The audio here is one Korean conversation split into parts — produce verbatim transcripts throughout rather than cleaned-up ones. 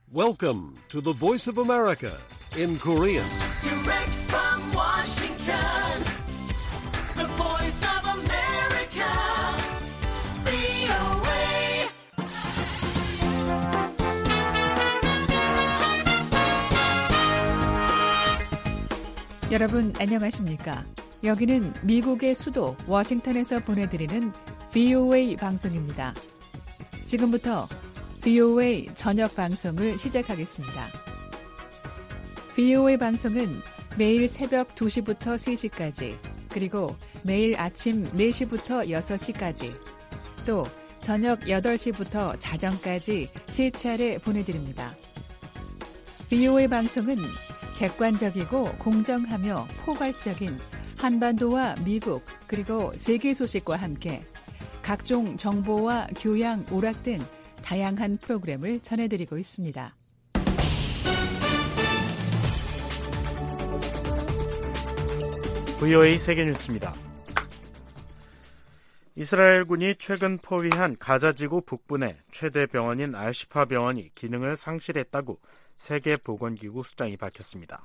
Welcome to the Voice of America in Korean. Direct from Washington, the Voice of America, 브이오에이. 여러분 안녕하십니까? 여기는 미국의 수도 워싱턴에서 보내드리는 브이오에이 방송입니다. 지금부터 브이오에이 저녁 방송을 시작하겠습니다. 브이오에이 방송은 매일 새벽 두 시부터 세 시까지, 그리고 매일 아침 네 시부터 여섯 시까지, 또 저녁 여덟 시부터 자정까지 세 차례 보내드립니다. 브이오에이 방송은 객관적이고 공정하며 포괄적인 한반도와 미국 그리고 세계 소식과 함께 각종 정보와 교양, 오락 등 다양한 프로그램을 전해드리고 있습니다. 브이오에이 세계뉴스입니다. 이스라엘군이 최근 포위한 가자지구 북부 내 최대 병원인 알시파 병원이 기능을 상실했다고 세계보건기구 수장이 밝혔습니다.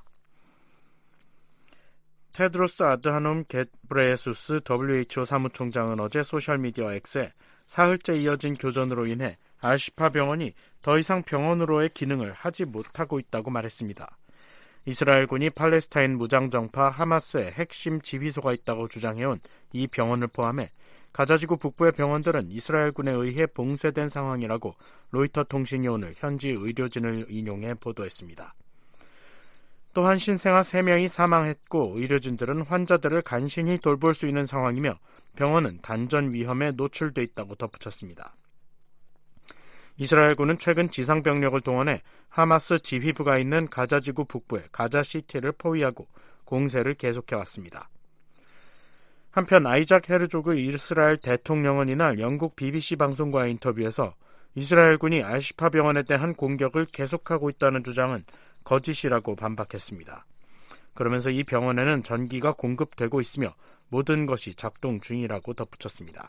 테드로스 아드하놈 게브레예수스 더블유에이치오 사무총장은 어제 소셜미디어 X에 사흘째 이어진 교전으로 인해 알시파 병원이 더 이상 병원으로의 기능을 하지 못하고 있다고 말했습니다. 이스라엘군이 팔레스타인 무장정파 하마스의 핵심 지휘소가 있다고 주장해온 이 병원을 포함해 가자지구 북부의 병원들은 이스라엘군에 의해 봉쇄된 상황이라고 로이터 통신이 오늘 현지 의료진을 인용해 보도했습니다. 또한 신생아 세 명이 사망했고 의료진들은 환자들을 간신히 돌볼 수 있는 상황이며 병원은 단전 위험에 노출돼 있다고 덧붙였습니다. 이스라엘군은 최근 지상병력을 동원해 하마스 지휘부가 있는 가자지구 북부의 가자시티를 포위하고 공세를 계속해왔습니다. 한편 아이작 헤르조그 이스라엘 대통령은 이날 영국 비비씨 방송과의 인터뷰에서 이스라엘군이 알시파 병원에 대한 공격을 계속하고 있다는 주장은 거짓이라고 반박했습니다. 그러면서 이 병원에는 전기가 공급되고 있으며 모든 것이 작동 중이라고 덧붙였습니다.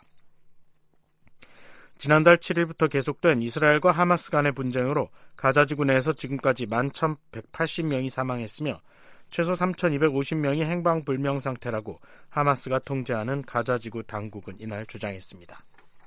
지난달 칠 일부터 계속된 이스라엘과 하마스 간의 분쟁으로 가자지구 내에서 지금까지 만 천백팔십 명이 사망했으며 최소 삼천이백오십 명이 행방불명 상태라고 하마스가 통제하는 가자지구 당국은 이날 주장했습니다.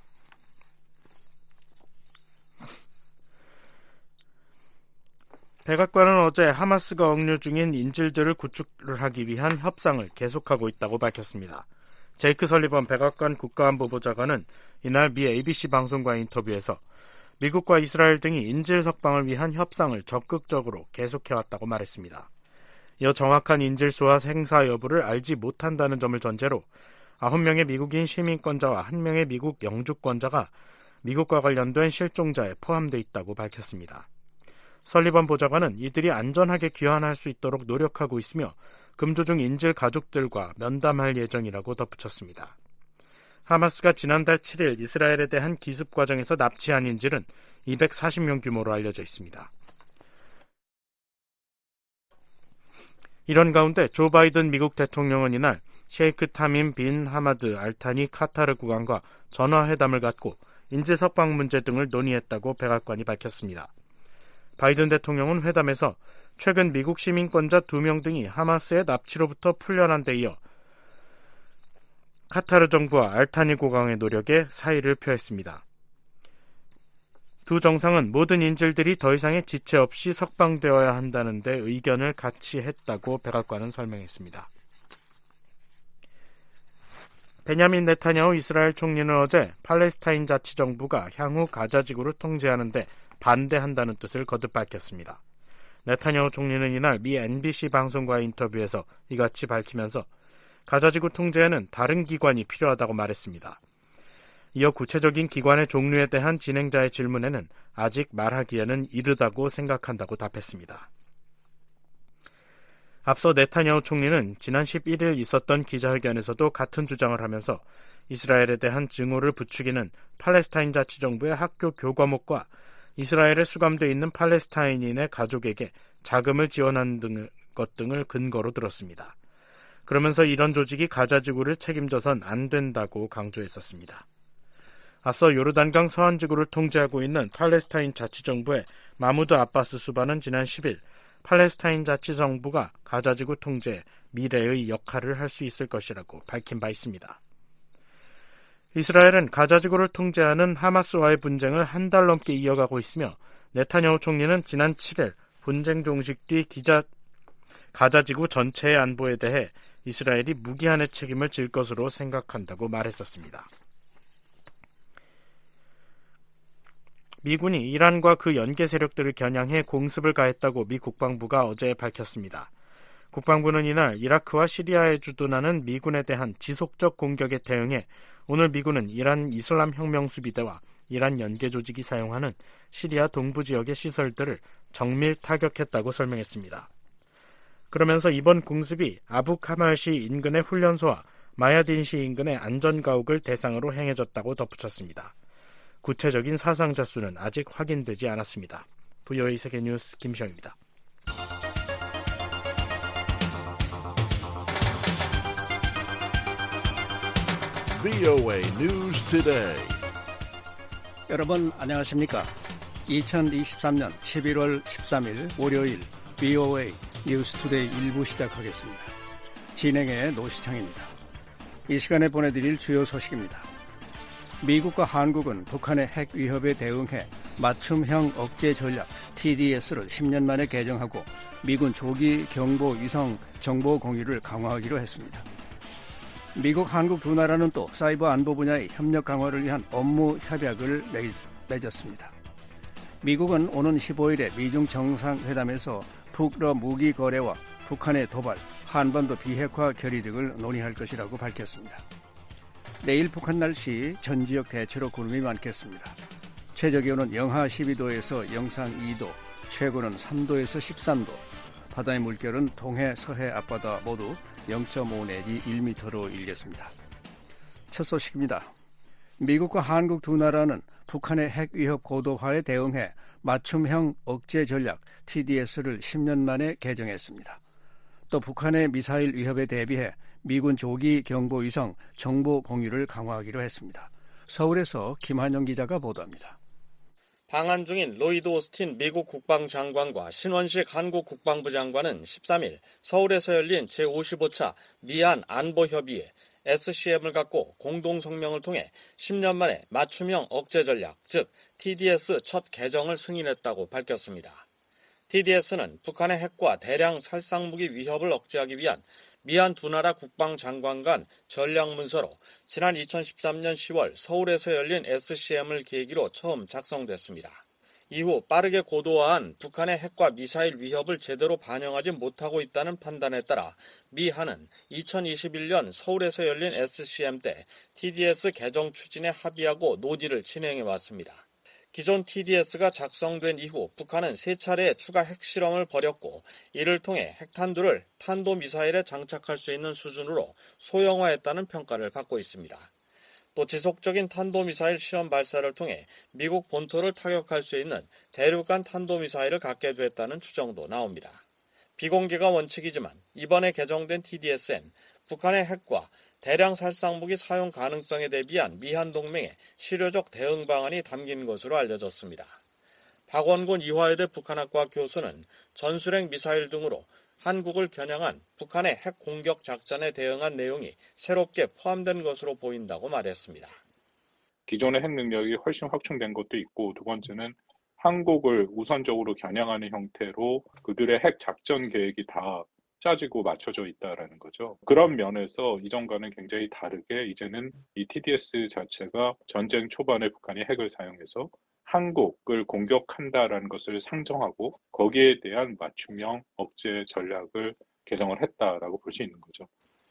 백악관은 어제 하마스가 억류 중인 인질들을 구출을 하기 위한 협상을 계속하고 있다고 밝혔습니다. 제이크 설리번 백악관 국가안보보좌관은 이날 미 에이비씨 방송과의 인터뷰에서 미국과 이스라엘 등이 인질 석방을 위한 협상을 적극적으로 계속해왔다고 말했습니다. 이어 정확한 인질수와 생사 여부를 알지 못한다는 점을 전제로 아홉 명의 미국인 시민권자와 한 명의 미국 영주권자가 미국과 관련된 실종자에 포함되어 있다고 밝혔습니다. 설리번 보좌관은 이들이 안전하게 귀환할 수 있도록 노력하고 있으며 금주 중 인질 가족들과 면담할 예정이라고 덧붙였습니다. 하마스가 지난달 칠 일 이스라엘에 대한 기습 과정에서 납치한 인질은 이백사십 명 규모로 알려져 있습니다. 이런 가운데 조 바이든 미국 대통령은 이날 셰이크 타민 빈 하마드 알타니 카타르 국왕과 전화회담을 갖고 인질 석방 문제 등을 논의했다고 백악관이 밝혔습니다. 바이든 대통령은 회담에서 최근 미국 시민권자 두 명 등이 하마스의 납치로부터 풀려난 데 이어 카타르 정부와 알타니 국왕의 노력에 사의를 표했습니다. 두 정상은 모든 인질들이 더 이상의 지체 없이 석방되어야 한다는 데 의견을 같이 했다고 백악관은 설명했습니다. 베냐민 네타냐후 이스라엘 총리는 어제 팔레스타인 자치정부가 향후 가자지구를 통제하는 데 반대한다는 뜻을 거듭 밝혔습니다. 네타냐후 총리는 이날 미 엔비씨 방송과의 인터뷰에서 이같이 밝히면서 가자지구 통제에는 다른 기관이 필요하다고 말했습니다. 이어 구체적인 기관의 종류에 대한 진행자의 질문에는 아직 말하기에는 이르다고 생각한다고 답했습니다. 앞서 네타냐후 총리는 지난 십일 일 있었던 기자회견에서도 같은 주장을 하면서 이스라엘에 대한 증오를 부추기는 팔레스타인 자치정부의 학교 교과목과 이스라엘에 수감되어 있는 팔레스타인인의 가족에게 자금을 지원한 등, 것 등을 근거로 들었습니다. 그러면서 이런 조직이 가자지구를 책임져선 안 된다고 강조했었습니다. 앞서 요르단강 서안지구를 통제하고 있는 팔레스타인 자치정부의 마무드 아바스 수반은 지난 십일 팔레스타인 자치정부가 가자지구 통제에 미래의 역할을 할 수 있을 것이라고 밝힌 바 있습니다. 이스라엘은 가자지구를 통제하는 하마스와의 분쟁을 한 달 넘게 이어가고 있으며 네타냐후 총리는 지난 칠일 분쟁 종식 뒤 기자, 가자지구 전체의 안보에 대해 이스라엘이 무기한의 책임을 질 것으로 생각한다고 말했었습니다. 미군이 이란과 그 연계 세력들을 겨냥해 공습을 가했다고 미 국방부가 어제 밝혔습니다. 국방부는 이날 이라크와 시리아에 주둔하는 미군에 대한 지속적 공격에 대응해 오늘 미군은 이란 이슬람 혁명수비대와 이란 연계 조직이 사용하는 시리아 동부 지역의 시설들을 정밀 타격했다고 설명했습니다. 그러면서 이번 공습이 아부 카말시 인근의 훈련소와 마야딘시 인근의 안전가옥을 대상으로 행해졌다고 덧붙였습니다. 구체적인 사상자 수는 아직 확인되지 않았습니다. 브이오에이 세계뉴스 김시영입니다. 브이오에이 News Today. 여러분 안녕하십니까? 이천이십삼년 십일월 십삼일 월요일 브이오에이 뉴스 투데이 일 부 시작하겠습니다. 진행의 노시창입니다. 이 시간에 보내드릴 주요 소식입니다. 미국과 한국은 북한의 핵 위협에 대응해 맞춤형 억제 전략 티디에스를 십 년 만에 개정하고 미군 조기 경보 위성 정보 공유를 강화하기로 했습니다. 미국, 한국 두 나라는 또 사이버 안보 분야의 협력 강화를 위한 업무 협약을 맺었습니다. 미국은 오는 십오일에 미중 정상회담에서 북러 무기 거래와 북한의 도발, 한반도 비핵화 결의 등을 논의할 것이라고 밝혔습니다. 내일 북한 날씨 전 지역 대체로 구름이 많겠습니다. 최저기온은 영하 십이도에서 영상 이도, 최고는 삼도에서 십삼도, 바다의 물결은 동해, 서해 앞바다 모두 영점오 내지 일 미터로 일겠습니다. 첫 소식입니다. 미국과 한국 두 나라는 북한의 핵 위협 고도화에 대응해 맞춤형 억제 전략 티디에스를 십 년 만에 개정했습니다. 또 북한의 미사일 위협에 대비해 미군 조기 경보 위성 정보 공유를 강화하기로 했습니다. 서울에서 김한영 기자가 보도합니다. 방한 중인 로이드 오스틴 미국 국방장관과 신원식 한국 국방부 장관은 십삼일 서울에서 열린 제오십오차 미한 안보협의회 에스씨엠을 갖고 공동성명을 통해 십 년 만에 맞춤형 억제 전략, 즉 티디에스 첫 개정을 승인했다고 밝혔습니다. 티디에스는 북한의 핵과 대량 살상무기 위협을 억제하기 위한 미한 두 나라 국방장관 간 전략문서로 지난 이천십삼년 시월 서울에서 열린 에스씨엠을 계기로 처음 작성됐습니다. 이후 빠르게 고도화한 북한의 핵과 미사일 위협을 제대로 반영하지 못하고 있다는 판단에 따라 미한은 이천이십일년 서울에서 열린 에스씨엠 때 티디에스 개정 추진에 합의하고 논의를 진행해 왔습니다. 기존 티디에스가 작성된 이후 북한은 세 차례의 추가 핵실험을 벌였고 이를 통해 핵탄두를 탄도미사일에 장착할 수 있는 수준으로 소형화했다는 평가를 받고 있습니다. 또 지속적인 탄도미사일 시험 발사를 통해 미국 본토를 타격할 수 있는 대륙간 탄도미사일을 갖게 됐다는 추정도 나옵니다. 비공개가 원칙이지만 이번에 개정된 티디에스엔 북한의 핵과 대량 살상무기 사용 가능성에 대비한 미한 동맹의 실효적 대응 방안이 담긴 것으로 알려졌습니다. 박원곤 이화여대 북한학과 교수는 전술핵 미사일 등으로 한국을 겨냥한 북한의 핵 공격 작전에 대응한 내용이 새롭게 포함된 것으로 보인다고 말했습니다. 기존의 핵 능력이 훨씬 확충된 것도 있고, 두 번째는 한국을 우선적으로 겨냥하는 형태로 그들의 핵 작전 계획이 다 짜지고 맞춰져 있다라는 거죠. 그런 면에서 이전과는 굉장히 다르게 이제는 이 티디에스 자체가 전쟁 초반에 북한이 핵을 사용해서 한국을 공격한다라는 것을 상정하고 거기에 대한 맞춤형 억제 전략을 개정을 했다라고 볼 수 있는 거죠.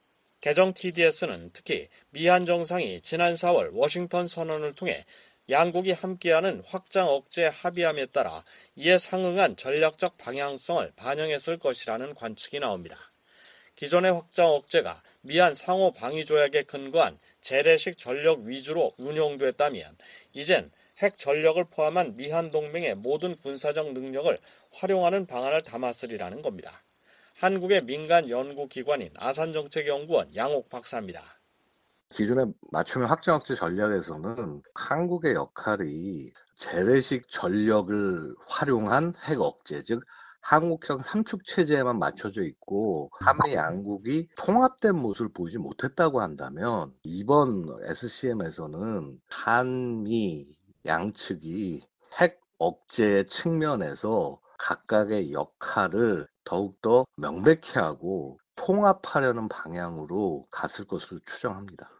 개정 티디에스는 특히 미한 정상이 지난 사월 워싱턴 선언을 통해 양국이 함께하는 확장 억제 합의함에 따라 이에 상응한 전략적 방향성을 반영했을 것이라는 관측이 나옵니다. 기존의 확장 억제가 미한 상호 방위 조약에 근거한 재래식 전력 위주로 운용됐다면 이젠 핵 전력을 포함한 미한 동맹의 모든 군사적 능력을 활용하는 방안을 담았으리라는 겁니다. 한국의 민간 연구기관인 아산정책연구원 양옥 박사입니다. 기존의 맞춤형 확장억제 전략에서는 한국의 역할이 재래식 전력을 활용한 핵 억제, 즉 한국형 삼축 체제에만 맞춰져 있고 한미 양국이 통합된 모습을 보이지 못했다고 한다면 이번 에스씨엠에서는 한미 양측이 핵 억제 측면에서 각각의 역할을 더욱더 명백히 하고 통합하려는 방향으로 갔을 것으로 추정합니다.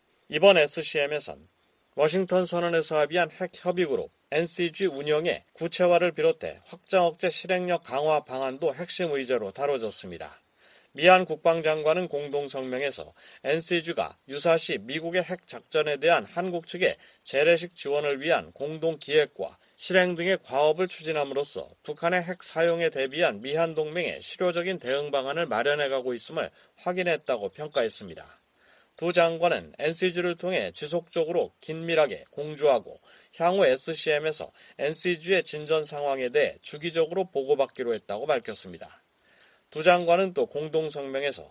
이번 에스씨엠에선 워싱턴 선언에서 합의한 핵 협의그룹 엔씨지 운영의 구체화를 비롯해 확장 억제 실행력 강화 방안도 핵심 의제로 다뤄졌습니다. 미한 국방장관은 공동성명에서 엔씨지가 유사시 미국의 핵 작전에 대한 한국 측의 재래식 지원을 위한 공동 기획과 실행 등의 과업을 추진함으로써 북한의 핵 사용에 대비한 미한 동맹의 실효적인 대응 방안을 마련해가고 있음을 확인했다고 평가했습니다. 두 장관은 엔씨지를 통해 지속적으로 긴밀하게 공조하고 향후 에스씨엠에서 엔씨지의 진전 상황에 대해 주기적으로 보고받기로 했다고 밝혔습니다. 두 장관은 또 공동성명에서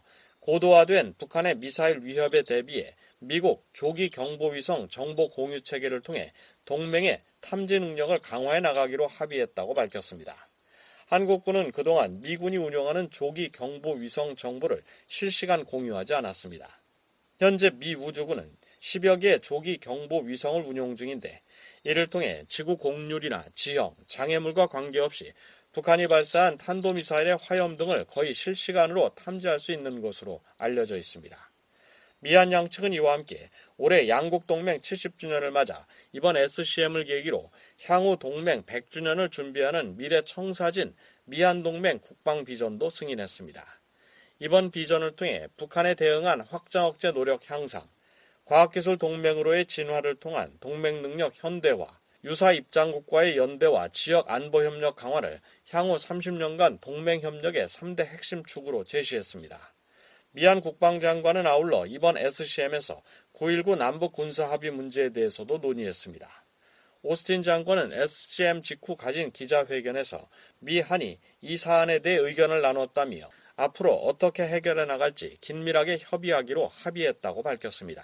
고도화된 북한의 미사일 위협에 대비해 미국 조기 경보위성 정보 공유 체계를 통해 동맹의 탐지 능력을 강화해 나가기로 합의했다고 밝혔습니다. 한국군은 그동안 미군이 운영하는 조기 경보위성 정보를 실시간 공유하지 않았습니다. 현재 미 우주군은 십여 개의 조기 경보 위성을 운용 중인데 이를 통해 지구 공률이나 지형, 장애물과 관계없이 북한이 발사한 탄도미사일의 화염 등을 거의 실시간으로 탐지할 수 있는 것으로 알려져 있습니다. 미한 양측은 이와 함께 올해 양국 동맹 칠십 주년을 맞아 이번 에스씨엠을 계기로 향후 동맹 백 주년을 준비하는 미래 청사진 미한 동맹 국방 비전도 승인했습니다. 이번 비전을 통해 북한에 대응한 확장 억제 노력 향상, 과학기술 동맹으로의 진화를 통한 동맹 능력 현대화, 유사 입장국과의 연대와 지역 안보 협력 강화를 향후 삼십 년간 동맹 협력의 삼 대 핵심 축으로 제시했습니다. 미한 국방장관은 아울러 이번 에스씨엠에서 구일구 남북 군사 합의 문제에 대해서도 논의했습니다. 오스틴 장관은 에스씨엠 직후 가진 기자회견에서 미한이 이 사안에 대해 의견을 나눴다며 앞으로 어떻게 해결해 나갈지 긴밀하게 협의하기로 합의했다고 밝혔습니다.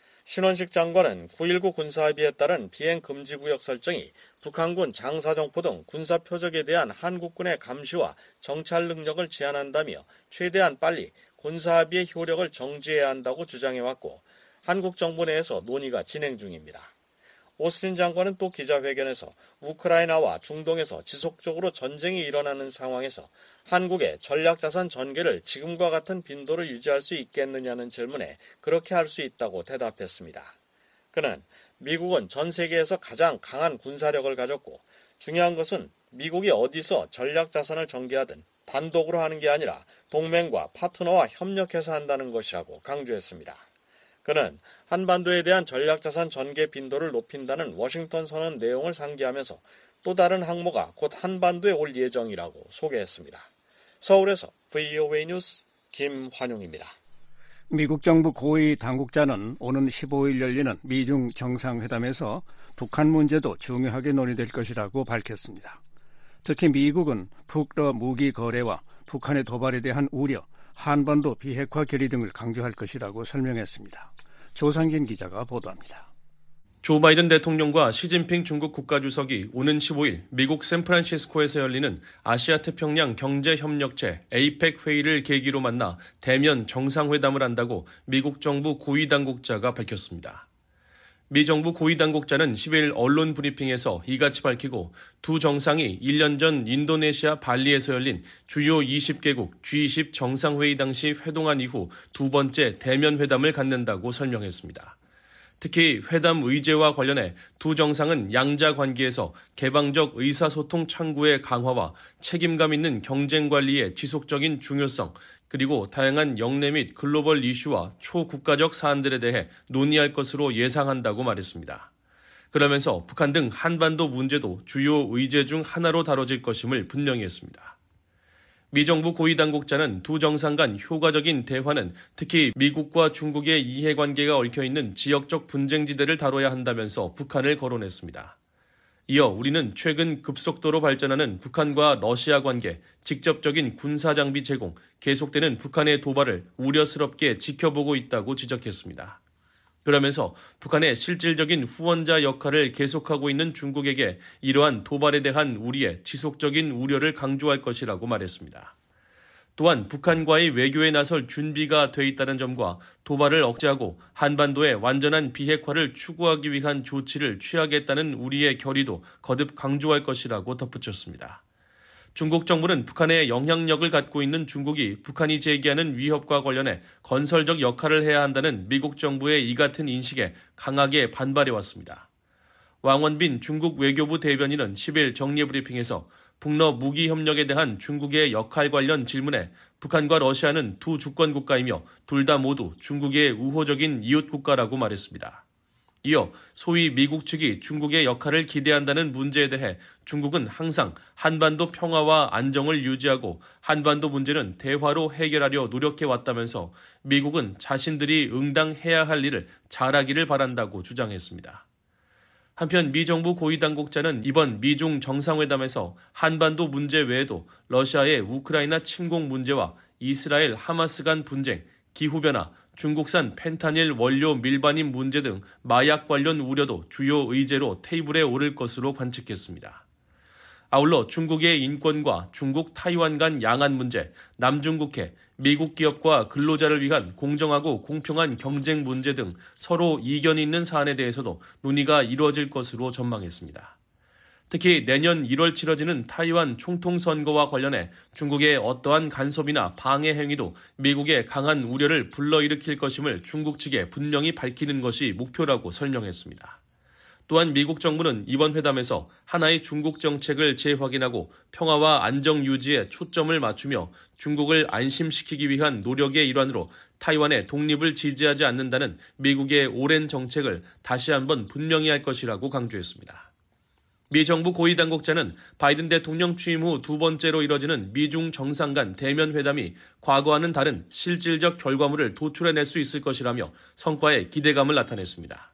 신원식 장관은 구일구 군사합의에 따른 비행금지구역 설정이 북한군 장사정포 등 군사표적에 대한 한국군의 감시와 정찰 능력을 제한한다며 최대한 빨리 군사합의의 효력을 정지해야 한다고 주장해왔고 한국 정부 내에서 논의가 진행 중입니다. 오스틴 장관은 또 기자회견에서 우크라이나와 중동에서 지속적으로 전쟁이 일어나는 상황에서 한국의 전략자산 전개를 지금과 같은 빈도로 유지할 수 있겠느냐는 질문에 그렇게 할 수 있다고 대답했습니다. 그는 미국은 전 세계에서 가장 강한 군사력을 가졌고 중요한 것은 미국이 어디서 전략자산을 전개하든 단독으로 하는 게 아니라 동맹과 파트너와 협력해서 한다는 것이라고 강조했습니다. 그는 한반도에 대한 전략자산 전개 빈도를 높인다는 워싱턴 선언 내용을 상기하면서 또 다른 항모가 곧 한반도에 올 예정이라고 소개했습니다. 서울에서 브이오에이 뉴스 김환용입니다. 미국 정부 고위 당국자는 오는 십오일 열리는 미중 정상회담에서 북한 문제도 중요하게 논의될 것이라고 밝혔습니다. 특히 미국은 북러 무기 거래와 북한의 도발에 대한 우려, 한반도 비핵화 결의 등을 강조할 것이라고 설명했습니다. 조상긴 기자가 보도합니다. 조 바이든 대통령과 시진핑 중국 국가주석이 오는 십오일 미국 샌프란시스코에서 열리는 아시아태평양 경제협력체 에이펙 회의를 계기로 만나 대면 정상회담을 한다고 미국 정부 고위당국자가 밝혔습니다. 미 정부 고위당국자는 십일 언론 브리핑에서 이같이 밝히고 두 정상이 일 년 전 인도네시아 발리에서 열린 주요 이십 개국 지 이십 정상회의 당시 회동한 이후 두 번째 대면 회담을 갖는다고 설명했습니다. 특히 회담 의제와 관련해 두 정상은 양자 관계에서 개방적 의사소통 창구의 강화와 책임감 있는 경쟁 관리의 지속적인 중요성, 그리고 다양한 영내 및 글로벌 이슈와 초국가적 사안들에 대해 논의할 것으로 예상한다고 말했습니다. 그러면서 북한 등 한반도 문제도 주요 의제 중 하나로 다뤄질 것임을 분명히 했습니다. 미 정부 고위당국자는 두 정상 간 효과적인 대화는 특히 미국과 중국의 이해관계가 얽혀있는 지역적 분쟁지대를 다뤄야 한다면서 북한을 거론했습니다. 이어 우리는 최근 급속도로 발전하는 북한과 러시아 관계, 직접적인 군사장비 제공, 계속되는 북한의 도발을 우려스럽게 지켜보고 있다고 지적했습니다. 그러면서 북한의 실질적인 후원자 역할을 계속하고 있는 중국에게 이러한 도발에 대한 우리의 지속적인 우려를 강조할 것이라고 말했습니다. 또한 북한과의 외교에 나설 준비가 돼 있다는 점과 도발을 억제하고 한반도의 완전한 비핵화를 추구하기 위한 조치를 취하겠다는 우리의 결의도 거듭 강조할 것이라고 덧붙였습니다. 중국 정부는 북한의 영향력을 갖고 있는 중국이 북한이 제기하는 위협과 관련해 건설적 역할을 해야 한다는 미국 정부의 이 같은 인식에 강하게 반발해왔습니다. 왕원빈 중국 외교부 대변인은 십일 정례브리핑에서 북러 무기 협력에 대한 중국의 역할 관련 질문에 북한과 러시아는 두 주권 국가이며 둘 다 모두 중국의 우호적인 이웃 국가라고 말했습니다. 이어 소위 미국 측이 중국의 역할을 기대한다는 문제에 대해 중국은 항상 한반도 평화와 안정을 유지하고 한반도 문제는 대화로 해결하려 노력해왔다면서 미국은 자신들이 응당해야 할 일을 잘하기를 바란다고 주장했습니다. 한편 미 정부 고위 당국자는 이번 미중 정상회담에서 한반도 문제 외에도 러시아의 우크라이나 침공 문제와 이스라엘 하마스 간 분쟁, 기후변화, 중국산 펜타닐 원료 밀반입 문제 등 마약 관련 우려도 주요 의제로 테이블에 오를 것으로 관측했습니다. 아울러 중국의 인권과 중국 타이완 간 양안 문제, 남중국해, 미국 기업과 근로자를 위한 공정하고 공평한 경쟁 문제 등 서로 이견이 있는 사안에 대해서도 논의가 이루어질 것으로 전망했습니다. 특히 내년 일월 치러지는 타이완 총통 선거와 관련해 중국의 어떠한 간섭이나 방해 행위도 미국의 강한 우려를 불러일으킬 것임을 중국 측에 분명히 밝히는 것이 목표라고 설명했습니다. 또한 미국 정부는 이번 회담에서 하나의 중국 정책을 재확인하고 평화와 안정 유지에 초점을 맞추며 중국을 안심시키기 위한 노력의 일환으로 타이완의 독립을 지지하지 않는다는 미국의 오랜 정책을 다시 한번 분명히 할 것이라고 강조했습니다. 미 정부 고위 당국자는 바이든 대통령 취임 후 두 번째로 이뤄지는 미중 정상 간 대면 회담이 과거와는 다른 실질적 결과물을 도출해낼 수 있을 것이라며 성과에 기대감을 나타냈습니다.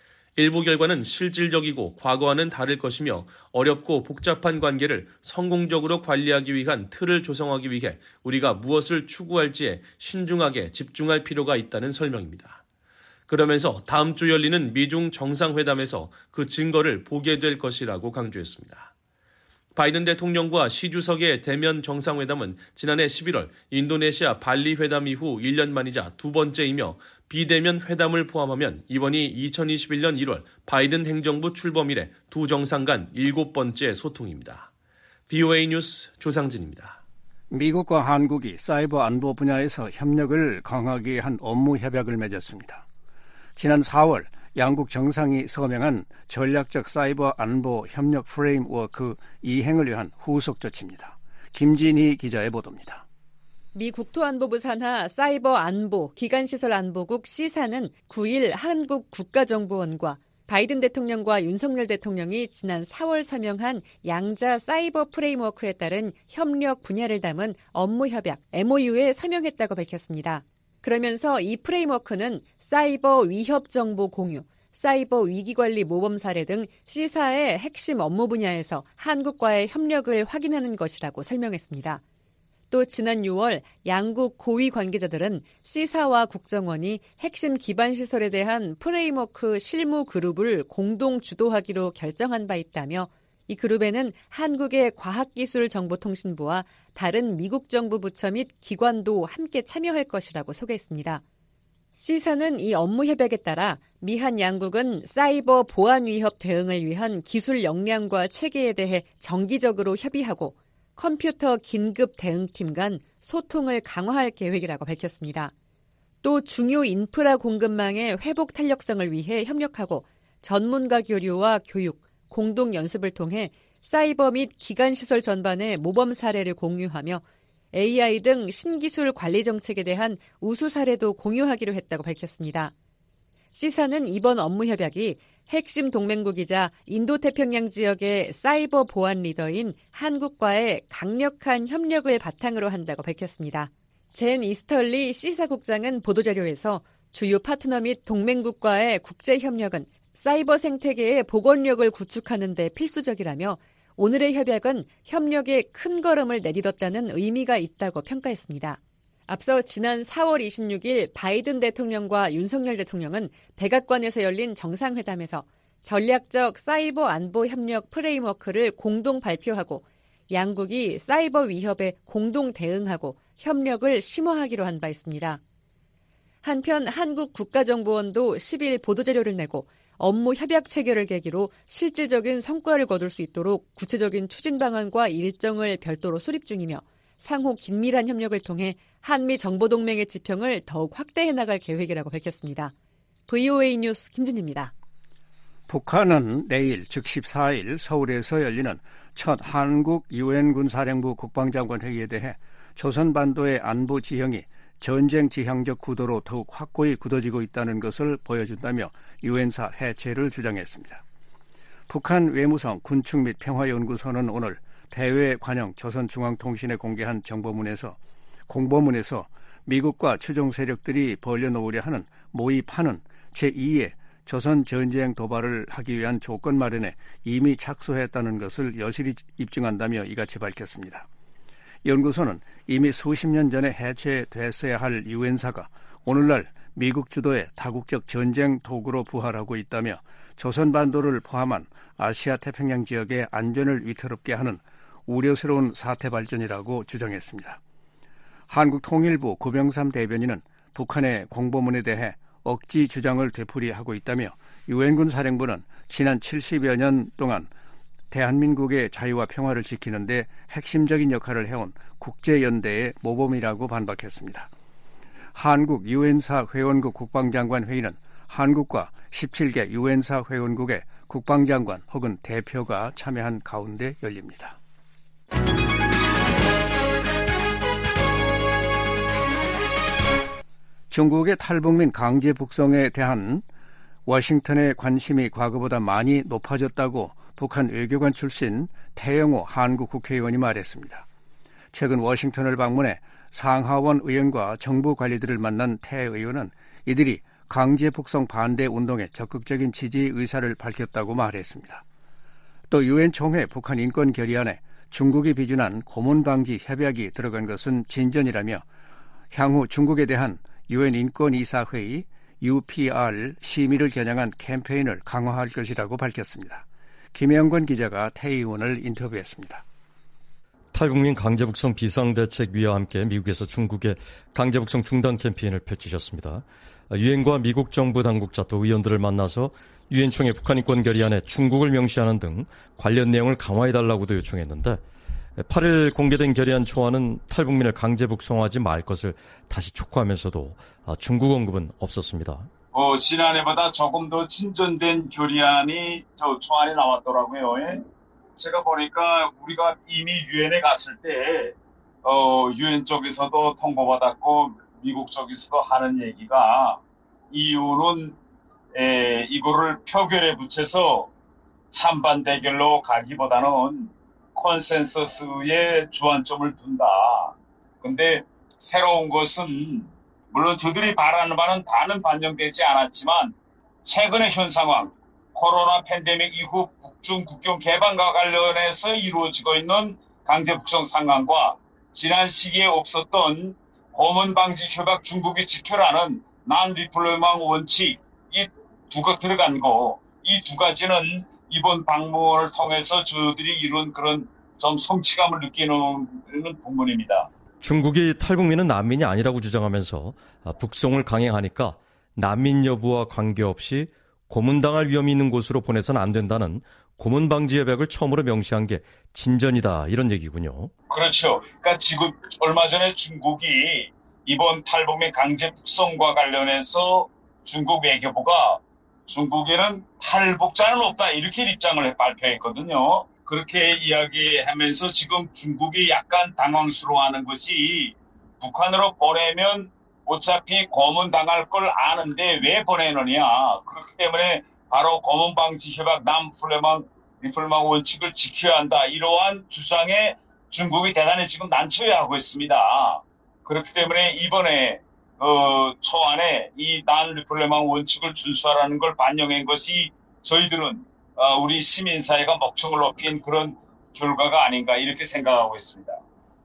일부 결과는 실질적이고 과거와는 다를 것이며 어렵고 복잡한 관계를 성공적으로 관리하기 위한 틀을 조성하기 위해 우리가 무엇을 추구할지에 신중하게 집중할 필요가 있다는 설명입니다. 그러면서 다음 주 열리는 미중 정상회담에서 그 증거를 보게 될 것이라고 강조했습니다. 바이든 대통령과 시 주석의 대면 정상회담은 지난해 십일월 인도네시아 발리 회담 이후 일 년 만이자 두 번째이며 비대면 회담을 포함하면 이번이 이천이십일 년 일월 바이든 행정부 출범 이래 두 정상 간 일곱 번째 소통입니다. 브이오에이 뉴스 조상진입니다. 미국과 한국이 사이버 안보 분야에서 협력을 강하게 한 업무 협약을 맺었습니다. 지난 사월 양국 정상이 서명한 전략적 사이버 안보 협력 프레임워크 이행을 위한 후속 조치입니다. 김진희 기자의 보도입니다. 미 국토안보부 산하 사이버 안보 기간시설 안보국 시사는 구일 한국 국가정보원과 바이든 대통령과 윤석열 대통령이 지난 사월 서명한 양자 사이버 프레임워크에 따른 협력 분야를 담은 업무협약 엠오유에 서명했다고 밝혔습니다. 그러면서 이 프레임워크는 사이버 위협 정보 공유, 사이버 위기관리 모범 사례 등 시사의 핵심 업무 분야에서 한국과의 협력을 확인하는 것이라고 설명했습니다. 또 지난 유월 양국 고위 관계자들은 시사와 국정원이 핵심 기반 시설에 대한 프레임워크 실무 그룹을 공동 주도하기로 결정한 바 있다며 이 그룹에는 한국의 과학기술정보통신부와 다른 미국 정부 부처 및 기관도 함께 참여할 것이라고 소개했습니다. 시사는 이 업무 협약에 따라 미한 양국은 사이버 보안 위협 대응을 위한 기술 역량과 체계에 대해 정기적으로 협의하고 컴퓨터 긴급 대응팀 간 소통을 강화할 계획이라고 밝혔습니다. 또 중요 인프라 공급망의 회복 탄력성을 위해 협력하고 전문가 교류와 교육, 공동 연습을 통해 사이버 및 기간시설 전반의 모범 사례를 공유하며 에이아이 등 신기술 관리 정책에 대한 우수 사례도 공유하기로 했다고 밝혔습니다. 시사는 이번 업무 협약이 핵심 동맹국이자 인도태평양 지역의 사이버 보안 리더인 한국과의 강력한 협력을 바탕으로 한다고 밝혔습니다. 젠 이스털리 시사국장은 보도자료에서 주요 파트너 및 동맹국과의 국제협력은 사이버 생태계의 복원력을 구축하는 데 필수적이라며 오늘의 협약은 협력에 큰 걸음을 내딛었다는 의미가 있다고 평가했습니다. 앞서 지난 사월 이십육일 바이든 대통령과 윤석열 대통령은 백악관에서 열린 정상회담에서 전략적 사이버 안보 협력 프레임워크를 공동 발표하고 양국이 사이버 위협에 공동 대응하고 협력을 심화하기로 한 바 있습니다. 한편 한국 국가정보원도 십일 보도자료를 내고 업무 협약 체결을 계기로 실질적인 성과를 거둘 수 있도록 구체적인 추진 방안과 일정을 별도로 수립 중이며 상호 긴밀한 협력을 통해 한미 정보동맹의 지평을 더욱 확대해 나갈 계획이라고 밝혔습니다. 브이오에이 뉴스 김진희입니다. 북한은 내일 즉 십사일 서울에서 열리는 첫 한국 유엔 군사령부 국방장관 회의에 대해 조선반도의 안보 지형이 전쟁 지향적 구도로 더욱 확고히 굳어지고 있다는 것을 보여준다며 유엔사 해체를 주장했습니다. 북한 외무성 군축 및 평화연구소는 오늘 대외 관영 조선중앙통신에 공개한 정보문에서 공보문에서 미국과 추종 세력들이 벌려놓으려 하는 모의판은 제이의 조선 전쟁 도발을 하기 위한 조건 마련에 이미 착수했다는 것을 여실히 입증한다며 이같이 밝혔습니다. 연구소는 이미 수십 년 전에 해체됐어야 할 유엔사가 오늘날 미국 주도의 다국적 전쟁 도구로 부활하고 있다며 조선반도를 포함한 아시아 태평양 지역의 안전을 위태롭게 하는 우려스러운 사태 발전이라고 주장했습니다. 한국통일부 구병삼 대변인은 북한의 공보문에 대해 억지 주장을 되풀이하고 있다며 유엔군 사령부는 지난 칠십여 년 동안 대한민국의 자유와 평화를 지키는 데 핵심적인 역할을 해온 국제연대의 모범이라고 반박했습니다. 한국 유엔사 회원국 국방장관 회의는 한국과 십칠 개 유엔사 회원국의 국방장관 혹은 대표가 참여한 가운데 열립니다. 중국의 탈북민 강제 북송에 대한 워싱턴의 관심이 과거보다 많이 높아졌다고 북한 외교관 출신 태영호 한국 국회의원이 말했습니다. 최근 워싱턴을 방문해 상하원 의원과 정부 관리들을 만난 태 의원은 이들이 강제 북송 반대 운동에 적극적인 지지 의사를 밝혔다고 말했습니다. 또 유엔 총회 북한 인권 결의안에 중국이 비준한 고문 방지 협약이 들어간 것은 진전이라며 향후 중국에 대한 유엔 인권이사회의 유피알 심의를 겨냥한 캠페인을 강화할 것이라고 밝혔습니다. 김영권 기자가 태 의원을 인터뷰했습니다. 탈북민 강제북송 비상대책위와 함께 미국에서 중국의 강제북송 중단 캠페인을 펼치셨습니다. 유엔과 미국 정부 당국자 또 의원들을 만나서 유엔 총회 북한 인권 결의안에 중국을 명시하는 등 관련 내용을 강화해달라고도 요청했는데 팔일 공개된 결의안 초안은 탈북민을 강제 북송하지 말 것을 다시 촉구하면서도 중국 언급은 없었습니다. 어, 지난해보다 조금 더 진전된 결의안이 저 초안이 나왔더라고요. 예? 제가 보니까 우리가 이미 유엔에 갔을 때 어, 유엔 쪽에서도 통보받았고 미국 쪽에서도 하는 얘기가 이유는 에, 이거를 표결에 붙여서 찬반 대결로 가기보다는 컨센서스에 주안점을 둔다. 근데 새로운 것은 물론 저들이 바라는 바는 다는 반영되지 않았지만 최근의 현 상황, 코로나 팬데믹 이후 북중 국경 개방과 관련해서 이루어지고 있는 강제 북송 상황과 지난 시기에 없었던 고문 방지 협약 중국이 지켜라는 난 리플레망 원칙 이 두가 들어간 거, 이 두 가지는 이번 방문을 통해서 저들이 이룬 그런 좀 성취감을 느끼는 부분입니다. 중국이 탈북민은 난민이 아니라고 주장하면서 북송을 강행하니까 난민 여부와 관계없이 고문당할 위험이 있는 곳으로 보내서는 안 된다는 고문 방지 협약을 처음으로 명시한 게 진전이다 이런 얘기군요. 그렇죠. 그러니까 지금 얼마 전에 중국이 이번 탈북민 강제 북송과 관련해서 중국 외교부가 중국에는 탈북자는 없다 이렇게 입장을 발표했거든요. 그렇게 이야기하면서 지금 중국이 약간 당황스러워하는 것이 북한으로 보내면 어차피 고문당할 걸 아는데 왜 보내느냐. 그렇기 때문에 바로 고문방지협약 남플레망 리플망 원칙을 지켜야 한다. 이러한 주장에 중국이 대단히 지금 난처해하고 있습니다. 그렇기 때문에 이번에 어, 초안에 이 난 리플레망 원칙을 준수하라는 걸 반영한 것이 저희들은 어, 우리 시민사회가 목청을 높인 그런 결과가 아닌가 이렇게 생각하고 있습니다.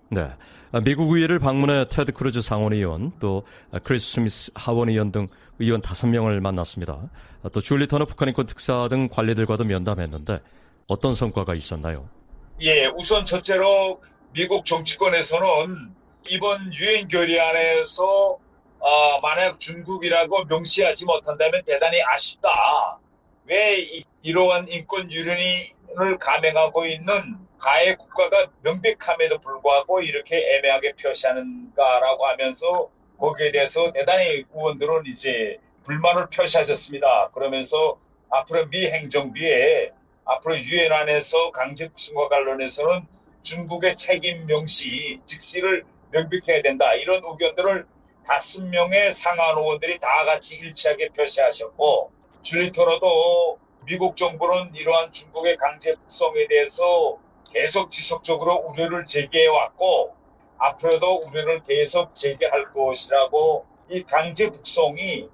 네, 미국 의회를 방문해 테드 크루즈 상원의원, 또 크리스 스미스 하원의원 등 의원 다섯 명을 만났습니다. 또 줄리 터너 북한인권 특사 등 관리들과도 면담했는데 어떤 성과가 있었나요? 예, 우선 첫째로 미국 정치권에서는 이번 유엔 결의안에서 어, 만약 중국이라고 명시하지 못한다면 대단히 아쉽다. 왜 이, 이러한 인권 유린을 감행하고 있는 가해 국가가 명백함에도 불구하고 이렇게 애매하게 표시하는가라고 하면서 거기에 대해서 대단히 의원들은 이제 불만을 표시하셨습니다. 그러면서 앞으로 미 행정부에 앞으로 유엔 안에서 강제 북송과 관련해서는 중국의 책임 명시, 직시를 명백해야 된다. 이런 의견들을 다섯 명의 상하원 의원들이 다 같이 일치하게 표시하셨고, 줄리 터너도 미국 정부는 이러한 중국의 강제 북송에 대해서 계속 지속적으로 우려를 제기해왔고 앞으로도 우려를 계속 제기할 것이라고, 이 강제 북송이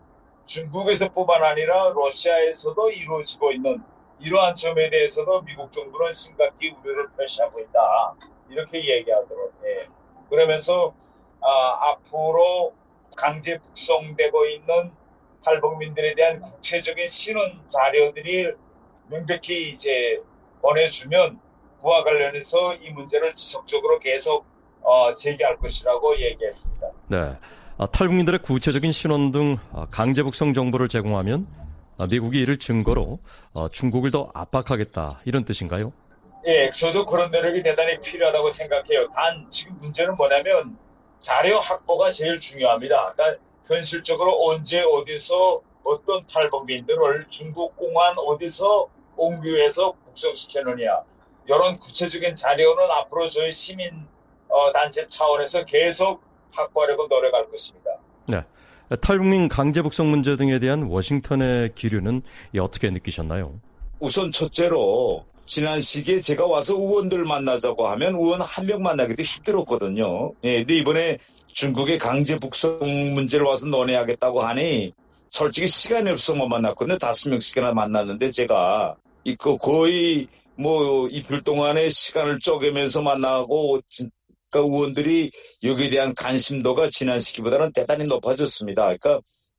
중국에서뿐만 아니라 러시아에서도 이루어지고 있는 이러한 점에 대해서도 미국 정부는 심각히 우려를 표시하고 있다. 이렇게 얘기하더라고요. 예. 그러면서 아, 앞으로 강제 북송되고 있는 탈북민들에 대한 구체적인 신원 자료들이 명백히 이제 보내주면 그와 관련해서 이 문제를 지속적으로 계속 어, 제기할 것이라고 얘기했습니다. 네, 아, 탈북민들의 구체적인 신원 등 강제 북송 정보를 제공하면 미국이 이를 증거로 어, 중국을 더 압박하겠다, 이런 뜻인가요? 예, 저도 그런 노력이 대단히 필요하다고 생각해요. 단 지금 문제는 뭐냐면 자료 확보가 제일 중요합니다. 그러니까 현실적으로 언제 어디서 어떤 탈북민들을 중국 공안 어디서 옮겨해서 북송시켜느냐, 이런 구체적인 자료는 앞으로 저희 시민 어, 단체 차원에서 계속 확보하려고 노력할 것입니다. 네, 탈북민 강제 북송 문제 등에 대한 워싱턴의 기류는 어떻게 느끼셨나요? 우선 첫째로 지난 시기에 제가 와서 의원들 만나자고 하면 의원 한 명 만나기도 힘들었거든요. 예, 근데 이번에 중국의 강제 북송 문제를 와서 논의하겠다고 하니 솔직히 시간이 없어 못 만났거든요. 다섯 명씩이나 만났는데 제가 이거 거의 뭐 이틀 동안의 시간을 쪼개면서 만나고, 그러니까 의원들이 여기에 대한 관심도가 지난 시기보다는 대단히 높아졌습니다. 그러니까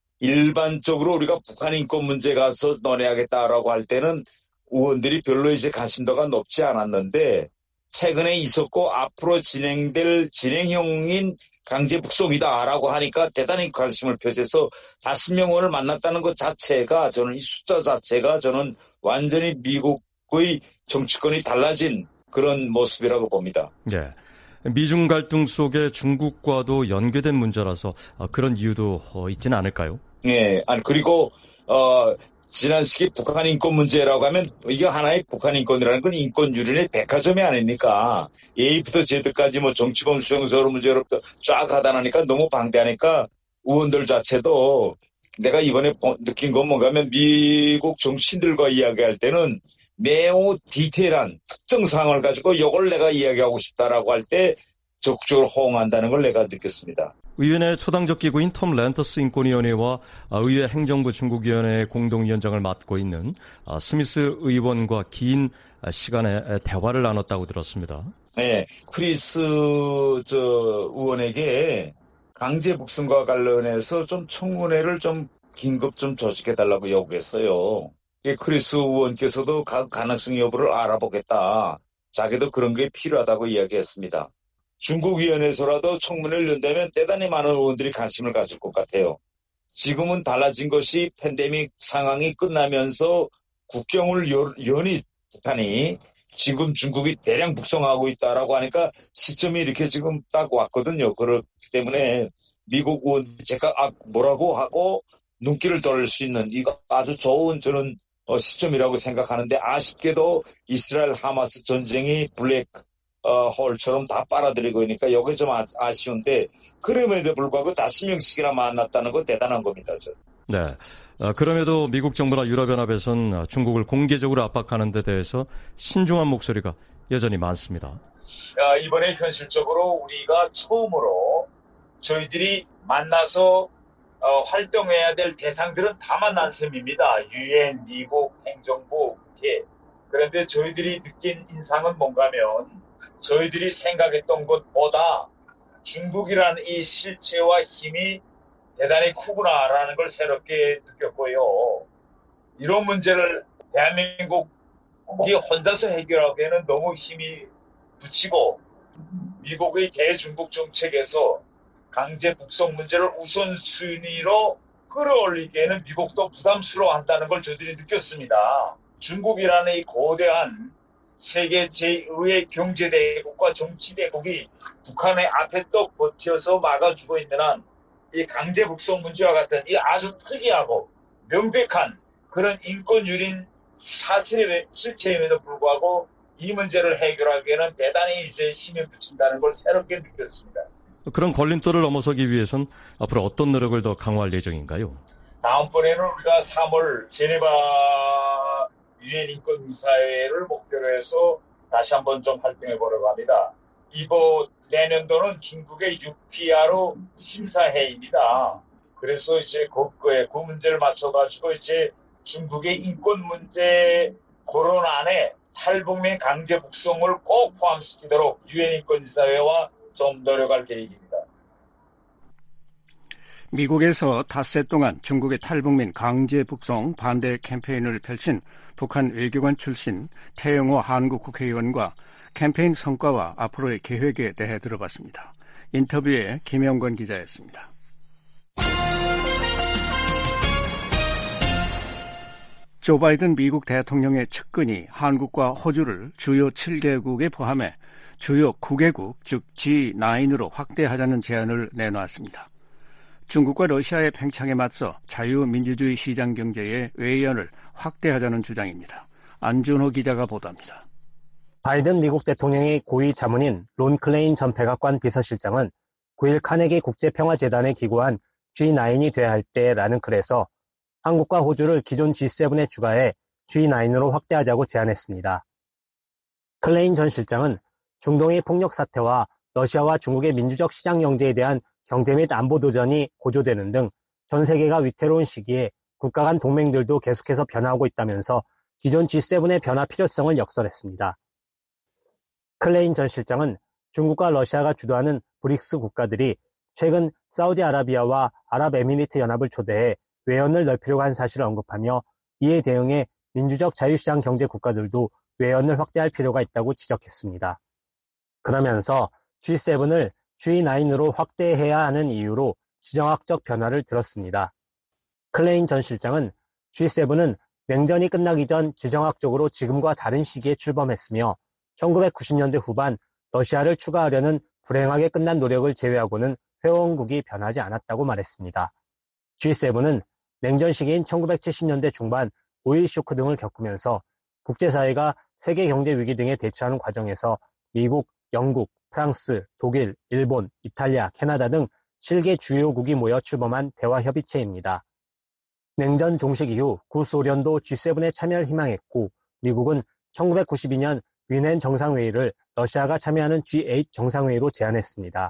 일반적으로 우리가 북한 인권 문제 가서 논의하겠다라고 할 때는 의원들이 별로 이제 관심도가 높지 않았는데, 최근에 있었고 앞으로 진행될 진행형인 강제 북송이다라고 하니까 대단히 관심을 표해서 다섯 명을 만났다는 것 자체가, 저는 이 숫자 자체가 저는 완전히 미국의 정치권이 달라진 그런 모습이라고 봅니다. 네. 미중 갈등 속에 중국과도 연계된 문제라서 그런 이유도 있지는 않을까요? 네. 아니, 그리고 어, 지난 시기 북한 인권 문제라고 하면 이게 하나의 북한 인권이라는 건 인권 유린의 백화점이 아닙니까? A부터 Z까지 뭐 정치범 수용소로 문제로부터 쫙 하다 나니까 너무 방대하니까 의원들 자체도 내가 이번에 느낀 건 뭔가 하면 미국 정치인들과 이야기할 때는 매우 디테일한 특정 사항을 가지고 이걸 내가 이야기하고 싶다라고 할 때 적극적으로 호응한다는 걸 내가 느꼈습니다. 의회 내 초당적 기구인 톰 랜터스 인권위원회와 의회 행정부 중국위원회 공동위원장을 맡고 있는 스미스 의원과 긴 시간에 대화를 나눴다고 들었습니다. 네, 크리스 저 의원에게 강제 북송과 관련해서 좀 청문회를 좀 긴급 좀 조직해달라고 요구했어요. 크리스 의원께서도 가능성 여부를 알아보겠다. 자기도 그런 게 필요하다고 이야기했습니다. 중국 위원회에서라도 청문회를 연다면 대단히 많은 의원들이 관심을 가질 것 같아요. 지금은 달라진 것이 팬데믹 상황이 끝나면서 국경을 연이 북한이 지금 중국이 대량 북송하고 있다라고 하니까 시점이 이렇게 지금 딱 왔거든요. 그렇기 때문에 미국 의원들이 제가 아, 뭐라고 하고 눈길을 돌릴 수 있는 이거 아주 좋은 저는 시점이라고 생각하는데, 아쉽게도 이스라엘 하마스 전쟁이 블랙 어, 홀처럼 다 빨아들이고 있으니까 여기 좀 아, 아쉬운데, 그럼에도 불구하고 다섯 명씩이나 만났다는 건 대단한 겁니다. 저는. 네. 어, 그럼에도 미국 정부나 유럽연합에선 중국을 공개적으로 압박하는 데 대해서 신중한 목소리가 여전히 많습니다. 어, 이번에 현실적으로 우리가 처음으로 저희들이 만나서 어, 활동해야 될 대상들은 다 만난 셈입니다. 유엔, 미국, 행정부, 국회. 그런데 저희들이 느낀 인상은 뭔가 하면 저희들이 생각했던 것보다 중국이라는 이 실체와 힘이 대단히 크구나라는 걸 새롭게 느꼈고요. 이런 문제를 대한민국이 혼자서 해결하기에는 너무 힘이 붙이고 미국의 대중국 정책에서 강제 북송 문제를 우선순위로 끌어올리기에는 미국도 부담스러워한다는 걸 저들이 느꼈습니다. 중국이라는 이 거대한 세계 제이의 경제대국과 정치대국이 북한의 앞에 또 버텨서 막아주고 있는 한 이 강제 북송 문제와 같은 이 아주 특이하고 명백한 그런 인권 유린 사실의 실체임에도 불구하고 이 문제를 해결하기에는 대단히 이제 힘이 붙인다는 걸 새롭게 느꼈습니다. 그런 걸림돌을 넘어서기 위해선 앞으로 어떤 노력을 더 강화할 예정인가요? 다음번에는 우리가 삼월 제네바 유엔 인권사회를 목표로 해서 다시 한번 좀 활동해 보려고 합니다. 이번 내년도는 중국의 유피아르 심사회입니다. 그래서 이제 그거에 그 문제를 맞춰가지고 이제 중국의 인권 문제 고런 안에 탈북민 강제 북송을 꼭 포함시키도록 유엔 인권사회와 좀 노력할 계획입니다. 미국에서 닷새 동안 중국의 탈북민 강제 북송 반대 캠페인을 펼친 북한 외교관 출신 태영호 한국 국회의원과 캠페인 성과와 앞으로의 계획에 대해 들어봤습니다. 인터뷰에 김영건 기자였습니다. 조 바이든 미국 대통령의 측근이 한국과 호주를 주요 칠 개국에 포함해 주요 구 개국, 즉 지 나인으로 확대하자는 제안을 내놓았습니다. 중국과 러시아의 팽창에 맞서 자유민주주의 시장경제의 외연을 확대하자는 주장입니다. 안준호 기자가 보도합니다. 바이든 미국 대통령의 고위 자문인 론 클레인 전 백악관 비서실장은 구일 카네기 국제평화재단에 기고한 지 나인이 돼야 할 때라는 글에서 한국과 호주를 기존 지 세븐에 추가해 지 나인으로 확대하자고 제안했습니다. 클레인 전 실장은 중동의 폭력 사태와 러시아와 중국의 민주적 시장 경제에 대한 경제 및 안보 도전이 고조되는 등 전 세계가 위태로운 시기에 국가 간 동맹들도 계속해서 변화하고 있다면서 기존 지 세븐의 변화 필요성을 역설했습니다. 클레인 전 실장은 중국과 러시아가 주도하는 브릭스 국가들이 최근 사우디아라비아와 아랍에미리트 연합을 초대해 외연을 넓히려고 한 사실을 언급하며 이에 대응해 민주적 자유시장 경제 국가들도 외연을 확대할 필요가 있다고 지적했습니다. 그러면서 지 세븐을 지 나인으로 확대해야 하는 이유로 지정학적 변화를 들었습니다. 클레인 전 실장은 지 세븐은 냉전이 끝나기 전 지정학적으로 지금과 다른 시기에 출범했으며 천구백구십 년대 후반 러시아를 추가하려는 불행하게 끝난 노력을 제외하고는 회원국이 변하지 않았다고 말했습니다. 지 세븐은 냉전 시기인 천구백칠십 년대 중반 오일 쇼크 등을 겪으면서 국제사회가 세계 경제 위기 등에 대처하는 과정에서 미국, 영국, 프랑스, 독일, 일본, 이탈리아, 캐나다 등 칠 개 주요국이 모여 출범한 대화협의체입니다. 냉전 종식 이후 구소련도 지 세븐에 참여를 희망했고 미국은 천구백구십이 년 뮌헨 정상회의를 러시아가 참여하는 지 에잇 정상회의로 제안했습니다.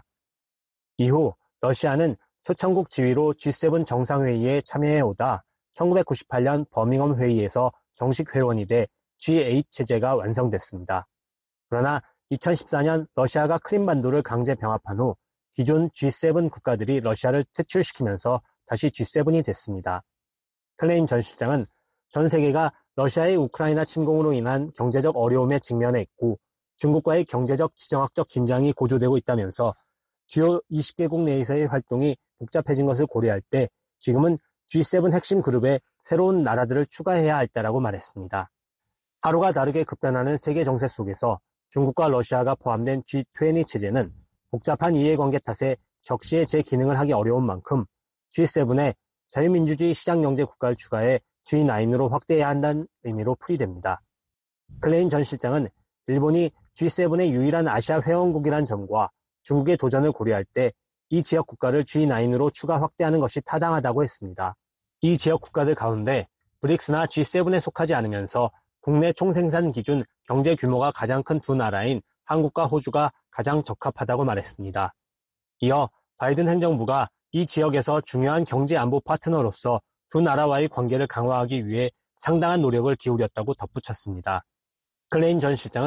이후 러시아는 초청국 지위로 지 세븐 정상회의에 참여해오다 천구백구십팔 년 버밍엄 회의에서 정식 회원이 돼 지 에잇 체제가 완성됐습니다. 그러나 이천십사 년 러시아가 크림반도를 강제 병합한 후 기존 지 세븐 국가들이 러시아를 퇴출시키면서 다시 지 세븐이 됐습니다. 클레인 전 실장은 전 세계가 러시아의 우크라이나 침공으로 인한 경제적 어려움에 직면해 있고 중국과의 경제적 지정학적 긴장이 고조되고 있다면서 주요 이십 개국 내에서의 활동이 복잡해진 것을 고려할 때 지금은 지 세븐 핵심 그룹에 새로운 나라들을 추가해야 할 때라고 말했습니다. 하루가 다르게 급변하는 세계 정세 속에서 중국과 러시아가 포함된 지 이십 체제는 복잡한 이해관계 탓에 적시에 제 기능을 하기 어려운 만큼 지 세븐에 자유민주주의 시장경제 국가를 추가해 지 나인으로 확대해야 한다는 의미로 풀이됩니다. 클레인 전 실장은 일본이 지 세븐의 유일한 아시아 회원국이란 점과 중국의 도전을 고려할 때 이 지역 국가를 지 나인으로 추가 확대하는 것이 타당하다고 했습니다. 이 지역 국가들 가운데 브릭스나 지 세븐에 속하지 않으면서 국내 총생산 기준 경제 규모가 가장 큰 두 나라인 한국과 호주가 가장 적합하다고 말했습니다. 이어 바이든 행정부가 이 지역에서 중요한 경제 안보 파트너로서 두 나라와의 관계를 강화하기 위해 상당한 노력을 기울였다고 덧붙였습니다. 클레인 전 실장은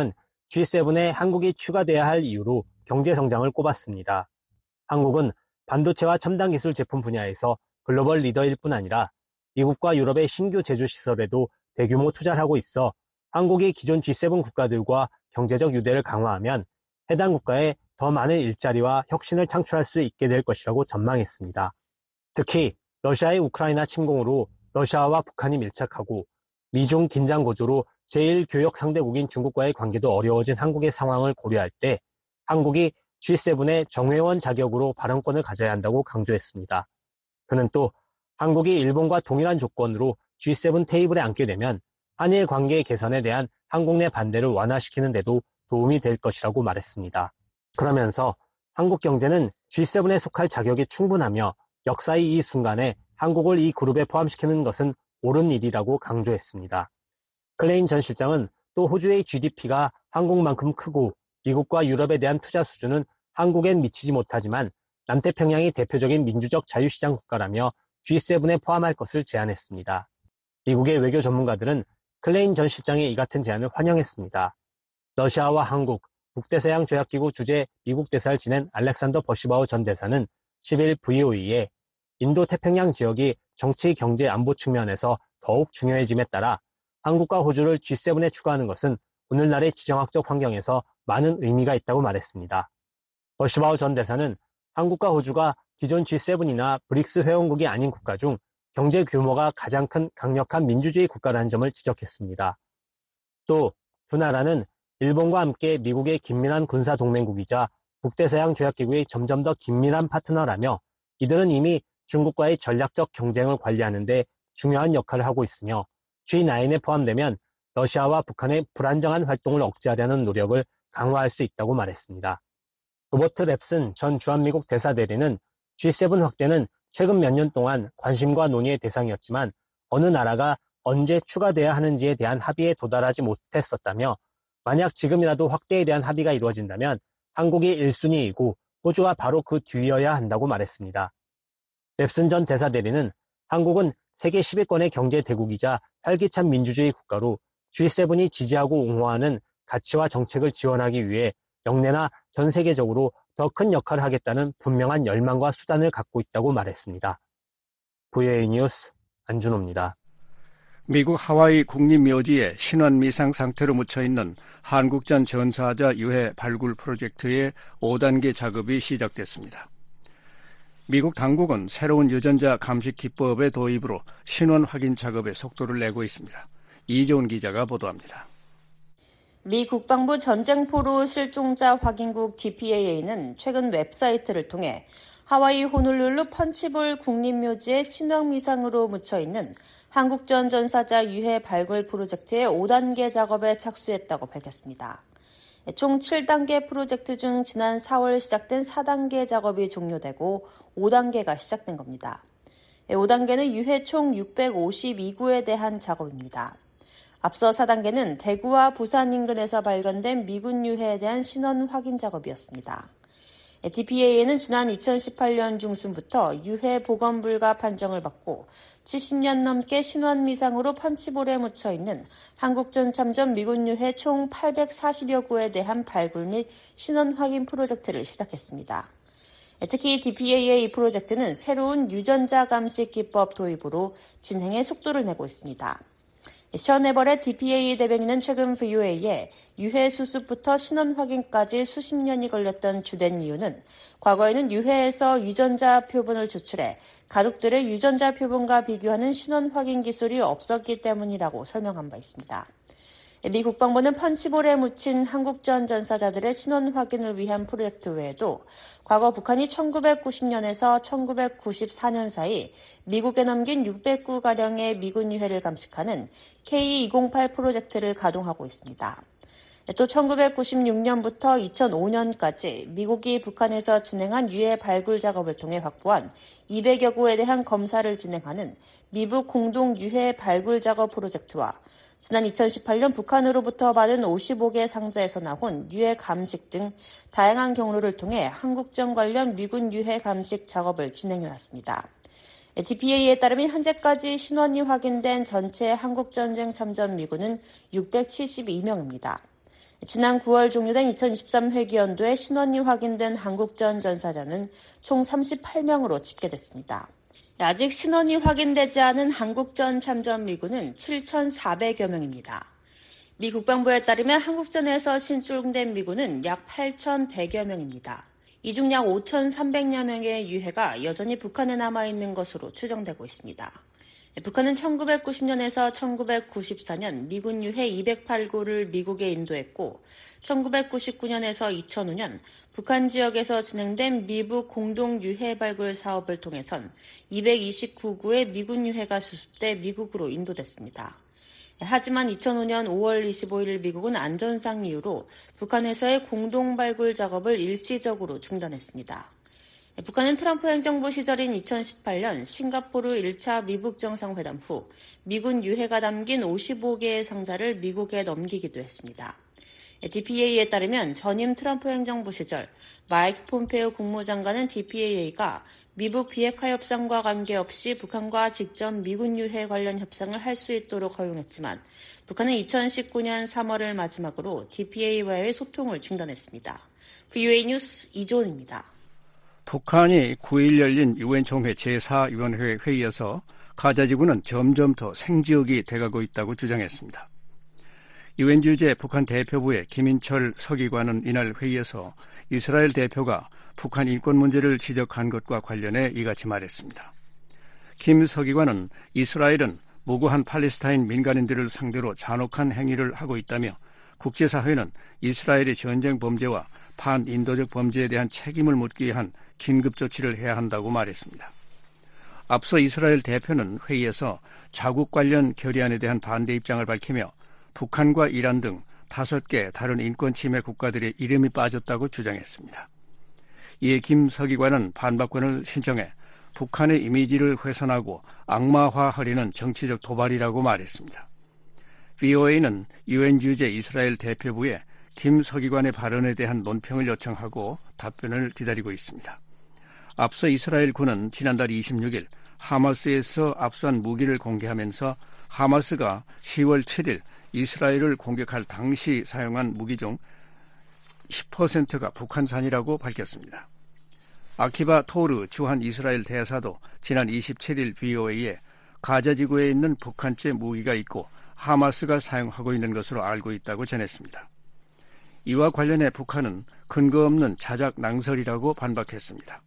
지 세븐에 한국이 추가돼야 할 이유로 경제성장을 꼽았습니다. 한국은 반도체와 첨단 기술 제품 분야에서 글로벌 리더일 뿐 아니라 미국과 유럽의 신규 제조시설에도 대규모 투자를 하고 있어 한국이 기존 지 세븐 국가들과 경제적 유대를 강화하면 해당 국가에 더 많은 일자리와 혁신을 창출할 수 있게 될 것이라고 전망했습니다. 특히 러시아의 우크라이나 침공으로 러시아와 북한이 밀착하고 미중 긴장 고조로 제일 교역 상대국인 중국과의 관계도 어려워진 한국의 상황을 고려할 때 한국이 지 세븐의 정회원 자격으로 발언권을 가져야 한다고 강조했습니다. 그는 또 한국이 일본과 동일한 조건으로 지 세븐 테이블에 앉게 되면 한일 관계 개선에 대한 한국 내 반대를 완화시키는 데도 도움이 될 것이라고 말했습니다. 그러면서 한국 경제는 지 세븐에 속할 자격이 충분하며 역사의 이 순간에 한국을 이 그룹에 포함시키는 것은 옳은 일이라고 강조했습니다. 클레인 전 실장은 또 호주의 지디피가 한국만큼 크고 미국과 유럽에 대한 투자 수준은 한국엔 미치지 못하지만 남태평양이 대표적인 민주적 자유시장 국가라며 지 세븐에 포함할 것을 제안했습니다. 미국의 외교 전문가들은 클레인 전 실장의 이 같은 제안을 환영했습니다. 러시아와 한국, 북대서양 조약기구 주재 미국 대사를 지낸 알렉산더 버시바우 전 대사는 십일 브이오이에 인도 태평양 지역이 정치, 경제, 안보 측면에서 더욱 중요해짐에 따라 한국과 호주를 지 세븐에 추가하는 것은 오늘날의 지정학적 환경에서 많은 의미가 있다고 말했습니다. 버시바우 전 대사는 한국과 호주가 기존 지 세븐이나 브릭스 회원국이 아닌 국가 중 경제 규모가 가장 큰 강력한 민주주의 국가라는 점을 지적했습니다. 또 두 나라는 일본과 함께 미국의 긴밀한 군사동맹국이자 북대서양 조약기구의 점점 더 긴밀한 파트너라며 이들은 이미 중국과의 전략적 경쟁을 관리하는 데 중요한 역할을 하고 있으며 지 나인에 포함되면 러시아와 북한의 불안정한 활동을 억제하려는 노력을 강화할 수 있다고 말했습니다. 로버트 랩슨 전 주한미국 대사대리는 지 세븐 확대는 최근 몇 년 동안 관심과 논의의 대상이었지만 어느 나라가 언제 추가돼야 하는지에 대한 합의에 도달하지 못했었다며 만약 지금이라도 확대에 대한 합의가 이루어진다면 한국이 일 순위이고 호주가 바로 그 뒤이어야 한다고 말했습니다. 랩슨 전 대사대리는 한국은 세계 십 위권의 경제 대국이자 활기찬 민주주의 국가로 지 세븐이 지지하고 옹호하는 가치와 정책을 지원하기 위해 영내나 전 세계적으로 더 큰 역할을 하겠다는 분명한 열망과 수단을 갖고 있다고 말했습니다. 브이오에이 뉴스 안준호입니다. 미국 하와이 국립묘지에 신원미상 상태로 묻혀있는 한국전 전사자 유해 발굴 프로젝트의 오 단계 작업이 시작됐습니다. 미국 당국은 새로운 유전자 감식 기법의 도입으로 신원 확인 작업에 속도를 내고 있습니다. 이재훈 기자가 보도합니다. 미 국방부 전쟁포로 실종자 확인국 디피에이에이는 최근 웹사이트를 통해 하와이 호놀룰루 펀치볼 국립묘지의 신원미상으로 묻혀있는 한국전 전사자 유해 발굴 프로젝트의 오 단계 작업에 착수했다고 밝혔습니다. 총 칠 단계 프로젝트 중 지난 사월 시작된 사 단계 작업이 종료되고 오 단계가 시작된 겁니다. 오 단계는 유해 총 육백오십이 구에 대한 작업입니다. 앞서 사 단계는 대구와 부산 인근에서 발견된 미군 유해에 대한 신원 확인 작업이었습니다. 디피에이에이는 지난 이천십팔 년 중순부터 유해 복원 불가 판정을 받고 칠십 년 넘게 신원미상으로 펀치볼에 묻혀있는 한국전 참전 미군 유해 총 팔백사십여 구에 대한 발굴 및 신원 확인 프로젝트를 시작했습니다. 특히 디피에이에이 이 프로젝트는 새로운 유전자 감식 기법 도입으로 진행에 속도를 내고 있습니다. 션 에버렛 디피에이에이 대변인은 최근 브이오에이에 유해 수습부터 신원 확인까지 수십 년이 걸렸던 주된 이유는 과거에는 유해에서 유전자 표본을 추출해 가족들의 유전자 표본과 비교하는 신원 확인 기술이 없었기 때문이라고 설명한 바 있습니다. 미 국방부는 펀치볼에 묻힌 한국전 전사자들의 신원 확인을 위한 프로젝트 외에도 과거 북한이 천구백구십 년에서 천구백구십사 년 사이 미국에 넘긴 육백 구가량의 미군 유해를 감식하는 케이 이공팔 프로젝트를 가동하고 있습니다. 또 천구백구십육 년부터 이천오 년까지 미국이 북한에서 진행한 유해 발굴 작업을 통해 확보한 이백여 구에 대한 검사를 진행하는 미북 공동 유해 발굴 작업 프로젝트와 지난 이천십팔 년 북한으로부터 받은 오십오 개 상자에서 나온 유해 감식 등 다양한 경로를 통해 한국전 관련 미군 유해 감식 작업을 진행해왔습니다. 디피에이에 따르면 현재까지 신원이 확인된 전체 한국전쟁 참전 미군은 육백칠십이 명입니다. 지난 구월 종료된 이천이십삼 회기연도에 신원이 확인된 한국전 전사자는 총 삼십팔 명으로 집계됐습니다. 아직 신원이 확인되지 않은 한국전 참전 미군은 칠천사백여 명입니다. 미 국방부에 따르면 한국전에서 실종된 미군은 약 팔천백여 명입니다. 이 중 약 오천삼백여 명의 유해가 여전히 북한에 남아있는 것으로 추정되고 있습니다. 북한은 천구백구십 년에서 천구백구십사 년 미군 유해 이백팔 구를 미국에 인도했고 천구백구십구 년에서 이천오 년 북한 지역에서 진행된 미북 공동 유해 발굴 사업을 통해선 이백이십구 구의 미군 유해가 수습돼 미국으로 인도됐습니다. 하지만 이천오 년 오월 이십오일 미국은 안전상 이유로 북한에서의 공동 발굴 작업을 일시적으로 중단했습니다. 북한은 트럼프 행정부 시절인 이천십팔 년 싱가포르 일 차 미북 정상회담 후 미군 유해가 담긴 오십오 개의 상자를 미국에 넘기기도 했습니다. 디피에이에 따르면 전임 트럼프 행정부 시절 마이크 폼페이오 국무장관은 디피에이가 미북 비핵화 협상과 관계없이 북한과 직접 미군 유해 관련 협상을 할 수 있도록 허용했지만 북한은 이천십구 년 삼월을 마지막으로 디피에이와의 소통을 중단했습니다. 브이오에이 뉴스 이조은입니다. 북한이 구일 열린 유엔 총회 제사 위원회 회의에서 가자지구는 점점 더 생지역이 돼가고 있다고 주장했습니다. 유엔 주재 북한 대표부의 김인철 서기관은 이날 회의에서 이스라엘 대표가 북한 인권 문제를 지적한 것과 관련해 이같이 말했습니다. 김 서기관은 이스라엘은 무고한 팔레스타인 민간인들을 상대로 잔혹한 행위를 하고 있다며 국제사회는 이스라엘의 전쟁 범죄와 반인도적 범죄에 대한 책임을 묻기 위한 긴급 조치를 해야 한다고 말했습니다. 앞서 이스라엘 대표는 회의에서 자국 관련 결의안에 대한 반대 입장을 밝히며 북한과 이란 등 다섯 개 다른 인권 침해 국가들의 이름이 빠졌다고 주장했습니다. 이에 김 서기관은 반박권을 신청해 북한의 이미지를 훼손하고 악마화하려는 정치적 도발이라고 말했습니다. 브이오에이는 유엔 주재 이스라엘 대표부에 김 서기관의 발언에 대한 논평을 요청하고 답변을 기다리고 있습니다. 앞서 이스라엘 군은 지난달 이십육일 하마스에서 압수한 무기를 공개하면서 하마스가 시월 칠일 이스라엘을 공격할 당시 사용한 무기 중 십 퍼센트가 북한산이라고 밝혔습니다. 아키바 토르 주한 이스라엘 대사도 지난 이십칠일 브이오에이에 가자지구에 있는 북한제 무기가 있고 하마스가 사용하고 있는 것으로 알고 있다고 전했습니다. 이와 관련해 북한은 근거 없는 자작 낭설이라고 반박했습니다.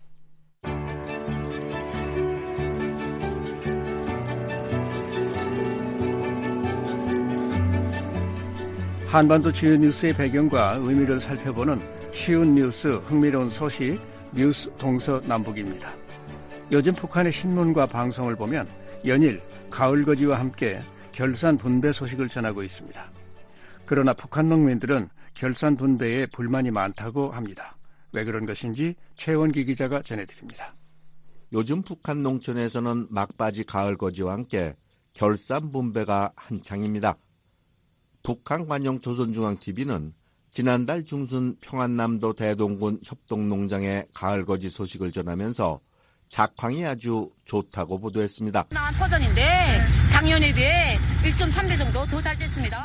한반도 주요 뉴스의 배경과 의미를 살펴보는 쉬운 뉴스, 흥미로운 소식, 뉴스 동서남북입니다. 요즘 북한의 신문과 방송을 보면 연일 가을거지와 함께 결산 분배 소식을 전하고 있습니다. 그러나 북한 농민들은 결산 분배에 불만이 많다고 합니다. 왜 그런 것인지 최원기 기자가 전해드립니다. 요즘 북한 농촌에서는 막바지 가을거지와 함께 결산 분배가 한창입니다. 북한 관영 조선중앙티비는 지난달 중순 평안남도 대동군 협동농장의 가을거지 소식을 전하면서 작황이 아주 좋다고 보도했습니다. 나한 버전인데 작년에 비해 일 점 삼 배 정도 더 잘 됐습니다.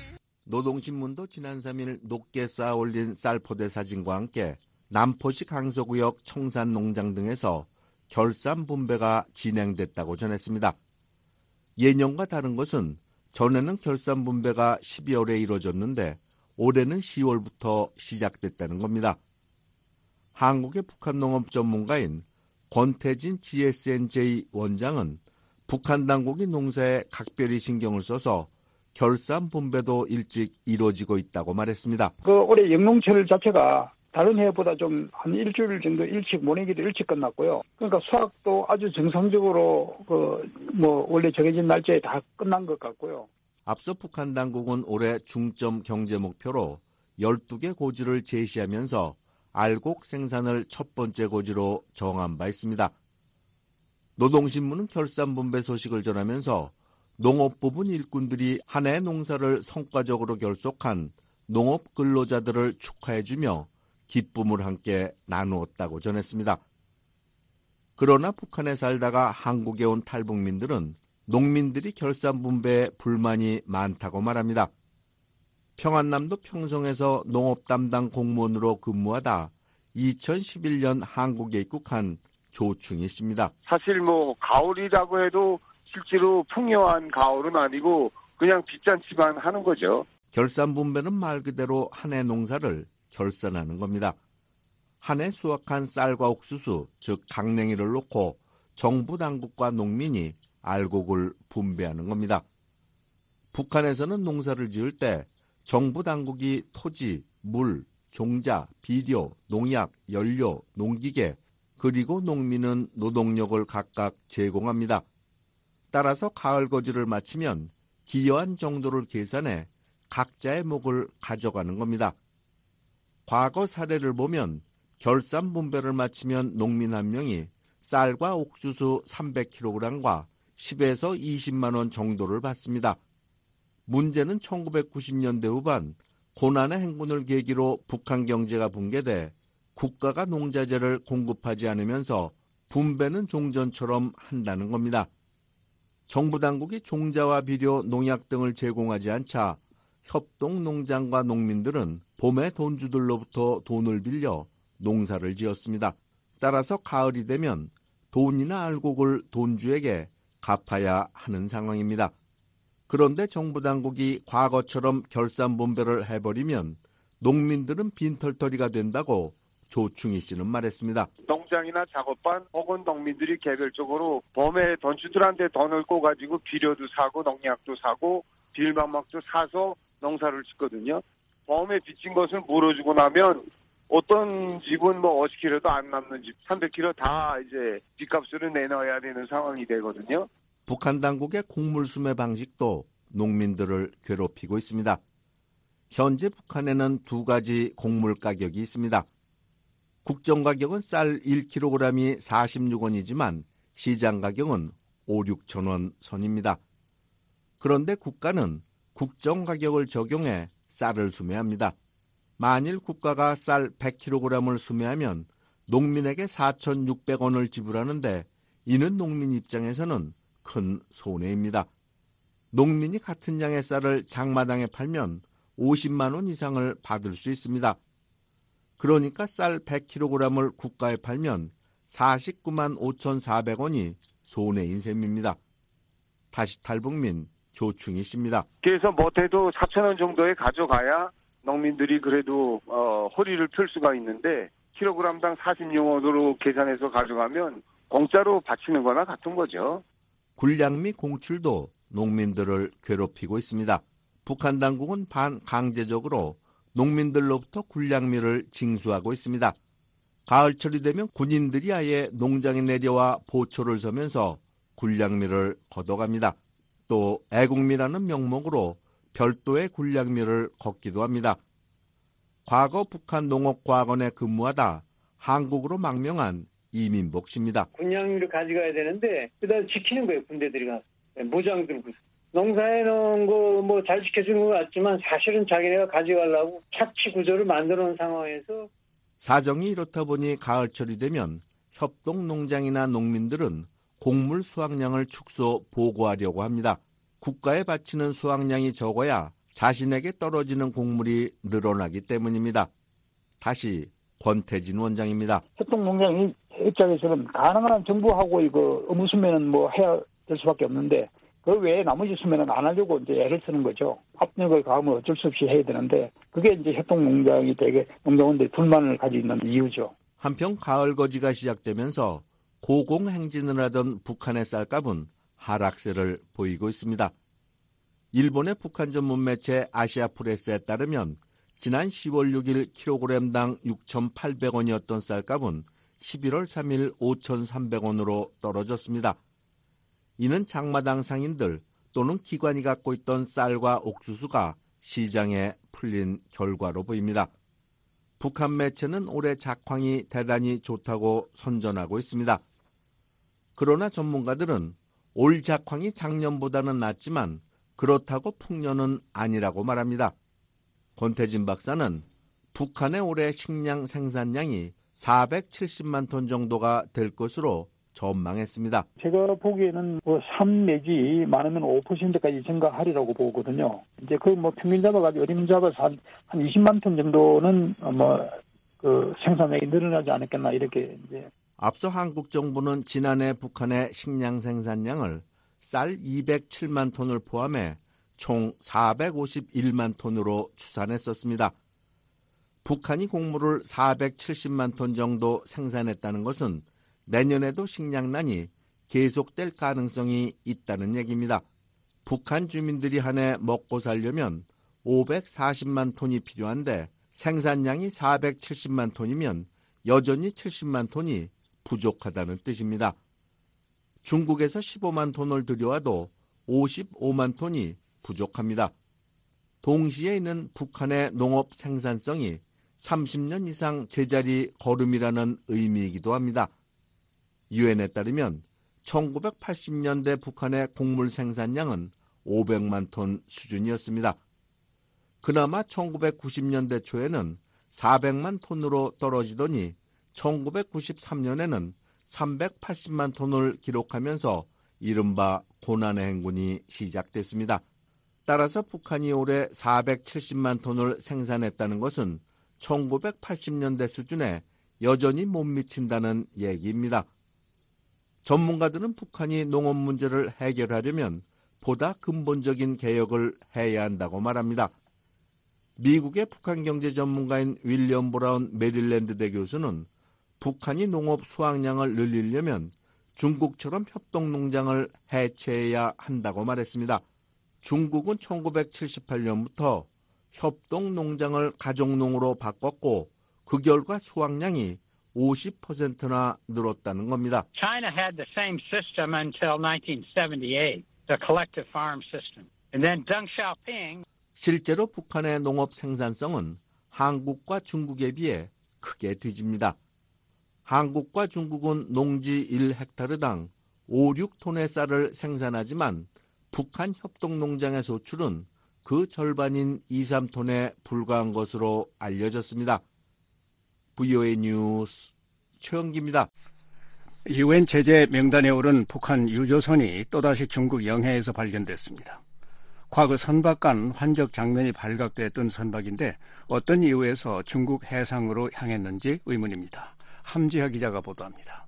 노동신문도 지난 삼일 높게 쌓아 올린 쌀포대 사진과 함께 남포시 강서구역 청산농장 등에서 결산 분배가 진행됐다고 전했습니다. 예년과 다른 것은 전에는 결산 분배가 십이월에 이루어졌는데 올해는 시월부터 시작됐다는 겁니다. 한국의 북한 농업 전문가인 권태진 지에스엔제이 원장은 북한 당국이 농사에 각별히 신경을 써서 결산 분배도 일찍 이루어지고 있다고 말했습니다. 그 올해 영농철 자체가 다른 해보다 좀 한 일주일 정도 일찍 모내기도 일찍 끝났고요. 그러니까 수확도 아주 정상적으로 그 뭐 원래 정해진 날짜에 다 끝난 것 같고요. 앞서 북한 당국은 올해 중점 경제 목표로 열두 개 고지를 제시하면서 알곡 생산을 첫 번째 고지로 정한 바 있습니다. 노동신문은 결산 분배 소식을 전하면서 농업 부분 일꾼들이 한 해 농사를 성과적으로 결속한 농업 근로자들을 축하해주며 기쁨을 함께 나누었다고 전했습니다. 그러나 북한에 살다가 한국에 온 탈북민들은 농민들이 결산 분배에 불만이 많다고 말합니다. 평안남도 평성에서 농업 담당 공무원으로 근무하다 이천십일 년 한국에 입국한 조충희 씨입니다. 사실 뭐 가을이라고 해도 실제로 풍요한 가을은 아니고 그냥 빚잔치만 하는 거죠. 결산분배는 말 그대로 한 해 농사를 결산하는 겁니다. 한 해 수확한 쌀과 옥수수, 즉 강냉이를 놓고 정부 당국과 농민이 알곡을 분배하는 겁니다. 북한에서는 농사를 지을 때 정부 당국이 토지, 물, 종자, 비료, 농약, 연료, 농기계, 그리고 농민은 노동력을 각각 제공합니다. 따라서 가을 거지를 마치면 기여한 정도를 계산해 각자의 몫을 가져가는 겁니다. 과거 사례를 보면 결산 분배를 마치면 농민 한 명이 쌀과 옥수수 삼백 킬로그램과 십에서 이십만 원 정도를 받습니다. 문제는 천구백구십 년대 후반 고난의 행군을 계기로 북한 경제가 붕괴돼 국가가 농자재를 공급하지 않으면서 분배는 종전처럼 한다는 겁니다. 정부 당국이 종자와 비료, 농약 등을 제공하지 않자 협동농장과 농민들은 봄에 돈주들로부터 돈을 빌려 농사를 지었습니다. 따라서 가을이 되면 돈이나 알곡을 돈주에게 갚아야 하는 상황입니다. 그런데 정부 당국이 과거처럼 결산 분배를 해버리면 농민들은 빈털터리가 된다고 조충희 씨는 말했습니다. 농장이나 작업반 혹은 농민들이 개별적으로 봄에 던주들한테 돈을 꿔가지고 비료도 사고 농약도 사고 비닐방막도 사서 농사를 짓거든요. 봄에 빚진 것을 물어주고 나면 어떤 집은 뭐 오십 킬로그램도 안 남는 집, 삼백 킬로그램 다 이제 빚값으로 내놔야 되는 상황이 되거든요. 북한 당국의 곡물수매 방식도 농민들을 괴롭히고 있습니다. 현재 북한에는 두 가지 곡물 가격이 있습니다. 국정가격은 쌀 일 킬로그램이 사십육 원이지만 시장 가격은 오, 육천 원 선입니다. 그런데 국가는 국정가격을 적용해 쌀을 수매합니다. 만일 국가가 쌀 백 킬로그램을 수매하면 농민에게 사천육백 원을 지불하는데 이는 농민 입장에서는 큰 손해입니다. 농민이 같은 양의 쌀을 장마당에 팔면 오십만 원 이상을 받을 수 있습니다. 그러니까 쌀 백 킬로그램을 국가에 팔면 사십구만 오천사백 원이 손해인 셈입니다. 다시 탈북민 조충희 씨입니다. 그래서 못해도 사천 원 정도에 가져가야 농민들이 그래도 어, 허리를 펼 수가 있는데 킬로그램당 사십육 원으로 계산해서 가져가면 공짜로 바치는 거나 같은 거죠. 굴량미 공출도 농민들을 괴롭히고 있습니다. 북한 당국은 반강제적으로 농민들로부터 굴량미를 징수하고 있습니다. 가을철이 되면 군인들이 아예 농장에 내려와 보초를 서면서 굴량미를 걷어갑니다. 또 애국미라는 명목으로 별도의 굴량미를 걷기도 합니다. 과거 북한 농업과학원에 근무하다 한국으로 망명한 이민복 씨입니다. 굴량미를 가져가야 되는데 그다음 지키는 거예요. 군대들이 가서 모장 들고 농사해 놓은 거 뭐 잘 지켜주는 것 같지만 사실은 자기네가 가져가려고 착취 구조를 만들어 놓은 상황에서 사정이 이렇다 보니 가을철이 되면 협동농장이나 농민들은 곡물 수확량을 축소 보고하려고 합니다. 국가에 바치는 수확량이 적어야 자신에게 떨어지는 곡물이 늘어나기 때문입니다. 다시 권태진 원장입니다. 협동농장 입장에서는 가능한 정부하고 이거 의무 수매는 뭐 해야 될 수밖에 없는데 그 외에 나머지 수매는 안 하려고 이제 애를 쓰는 거죠. 압력을 가하면 어쩔 수 없이 해야 되는데 그게 이제 협동농장이 되게 농장원들이 불만을 가지고 있는 이유죠. 한편 가을 거지가 시작되면서 고공행진을 하던 북한의 쌀값은 하락세를 보이고 있습니다. 일본의 북한 전문 매체 아시아프레스에 따르면 지난 시월 육일 킬로그램당 육천팔백 원이었던 쌀값은 십일월 삼일 오천삼백 원으로 떨어졌습니다. 이는 장마당 상인들 또는 기관이 갖고 있던 쌀과 옥수수가 시장에 풀린 결과로 보입니다. 북한 매체는 올해 작황이 대단히 좋다고 선전하고 있습니다. 그러나 전문가들은 올 작황이 작년보다는 낫지만 그렇다고 풍년은 아니라고 말합니다. 권태진 박사는 북한의 올해 식량 생산량이 사백칠십만 톤 정도가 될 것으로 전망했습니다. 제가 보기에는 뭐 삼 내지 많으면 오 퍼센트까지 증가하리라고 보거든요. 이제 그 뭐 평균 잡아가지고 어림 잡아서 한, 한 이십만 톤 정도는 뭐 그 생산량이 늘어나지 않았겠나 이렇게 이제. 앞서 한국 정부는 지난해 북한의 식량 생산량을 쌀 이백칠만 톤을 포함해 총 사백오십일만 톤으로 추산했었습니다. 북한이 곡물을 사백칠십만 톤 정도 생산했다는 것은 내년에도 식량난이 계속될 가능성이 있다는 얘기입니다. 북한 주민들이 한 해 먹고 살려면 오백사십만 톤이 필요한데 생산량이 사백칠십만 톤이면 여전히 칠십만 톤이 부족하다는 뜻입니다. 중국에서 십오만 톤을 들여와도 오십오만 톤이 부족합니다. 동시에 있는 북한의 농업 생산성이 삼십 년 이상 제자리 걸음이라는 의미이기도 합니다. 유엔에 따르면 천구백팔십 년대 북한의 곡물 생산량은 오백만 톤 수준이었습니다. 그나마 천구백구십 년대 초에는 사백만 톤으로 떨어지더니 천구백구십삼 년에는 삼백팔십만 톤을 기록하면서 이른바 고난의 행군이 시작됐습니다. 따라서 북한이 올해 사백칠십만 톤을 생산했다는 것은 천구백팔십 년대 수준에 여전히 못 미친다는 얘기입니다. 전문가들은 북한이 농업 문제를 해결하려면 보다 근본적인 개혁을 해야 한다고 말합니다. 미국의 북한 경제 전문가인 윌리엄 브라운 메릴랜드대 교수는 북한이 농업 수확량을 늘리려면 중국처럼 협동농장을 해체해야 한다고 말했습니다. 중국은 천구백칠십팔 년부터 협동농장을 가족농으로 바꿨고 그 결과 수확량이 오십 퍼센트나 늘었다는 겁니다. China had the same system until nineteen seventy-eight, the collective farm system. And then Deng Xiaoping 실제로 북한의 농업 생산성은 한국과 중국에 비해 크게 뒤집니다. 한국과 중국은 농지 일 헥타르당 오, 육 톤의 쌀을 생산하지만 북한 협동농장의 소출은 그 절반인 이, 삼 톤에 불과한 것으로 알려졌습니다. 브이오에이 뉴스 최영기입니다. 유엔 제재 명단에 오른 북한 유조선이 또다시 중국 영해에서 발견됐습니다. 과거 선박 간 환적 장면이 발각됐던 선박인데 어떤 이유에서 중국 해상으로 향했는지 의문입니다. 함지하 기자가 보도합니다.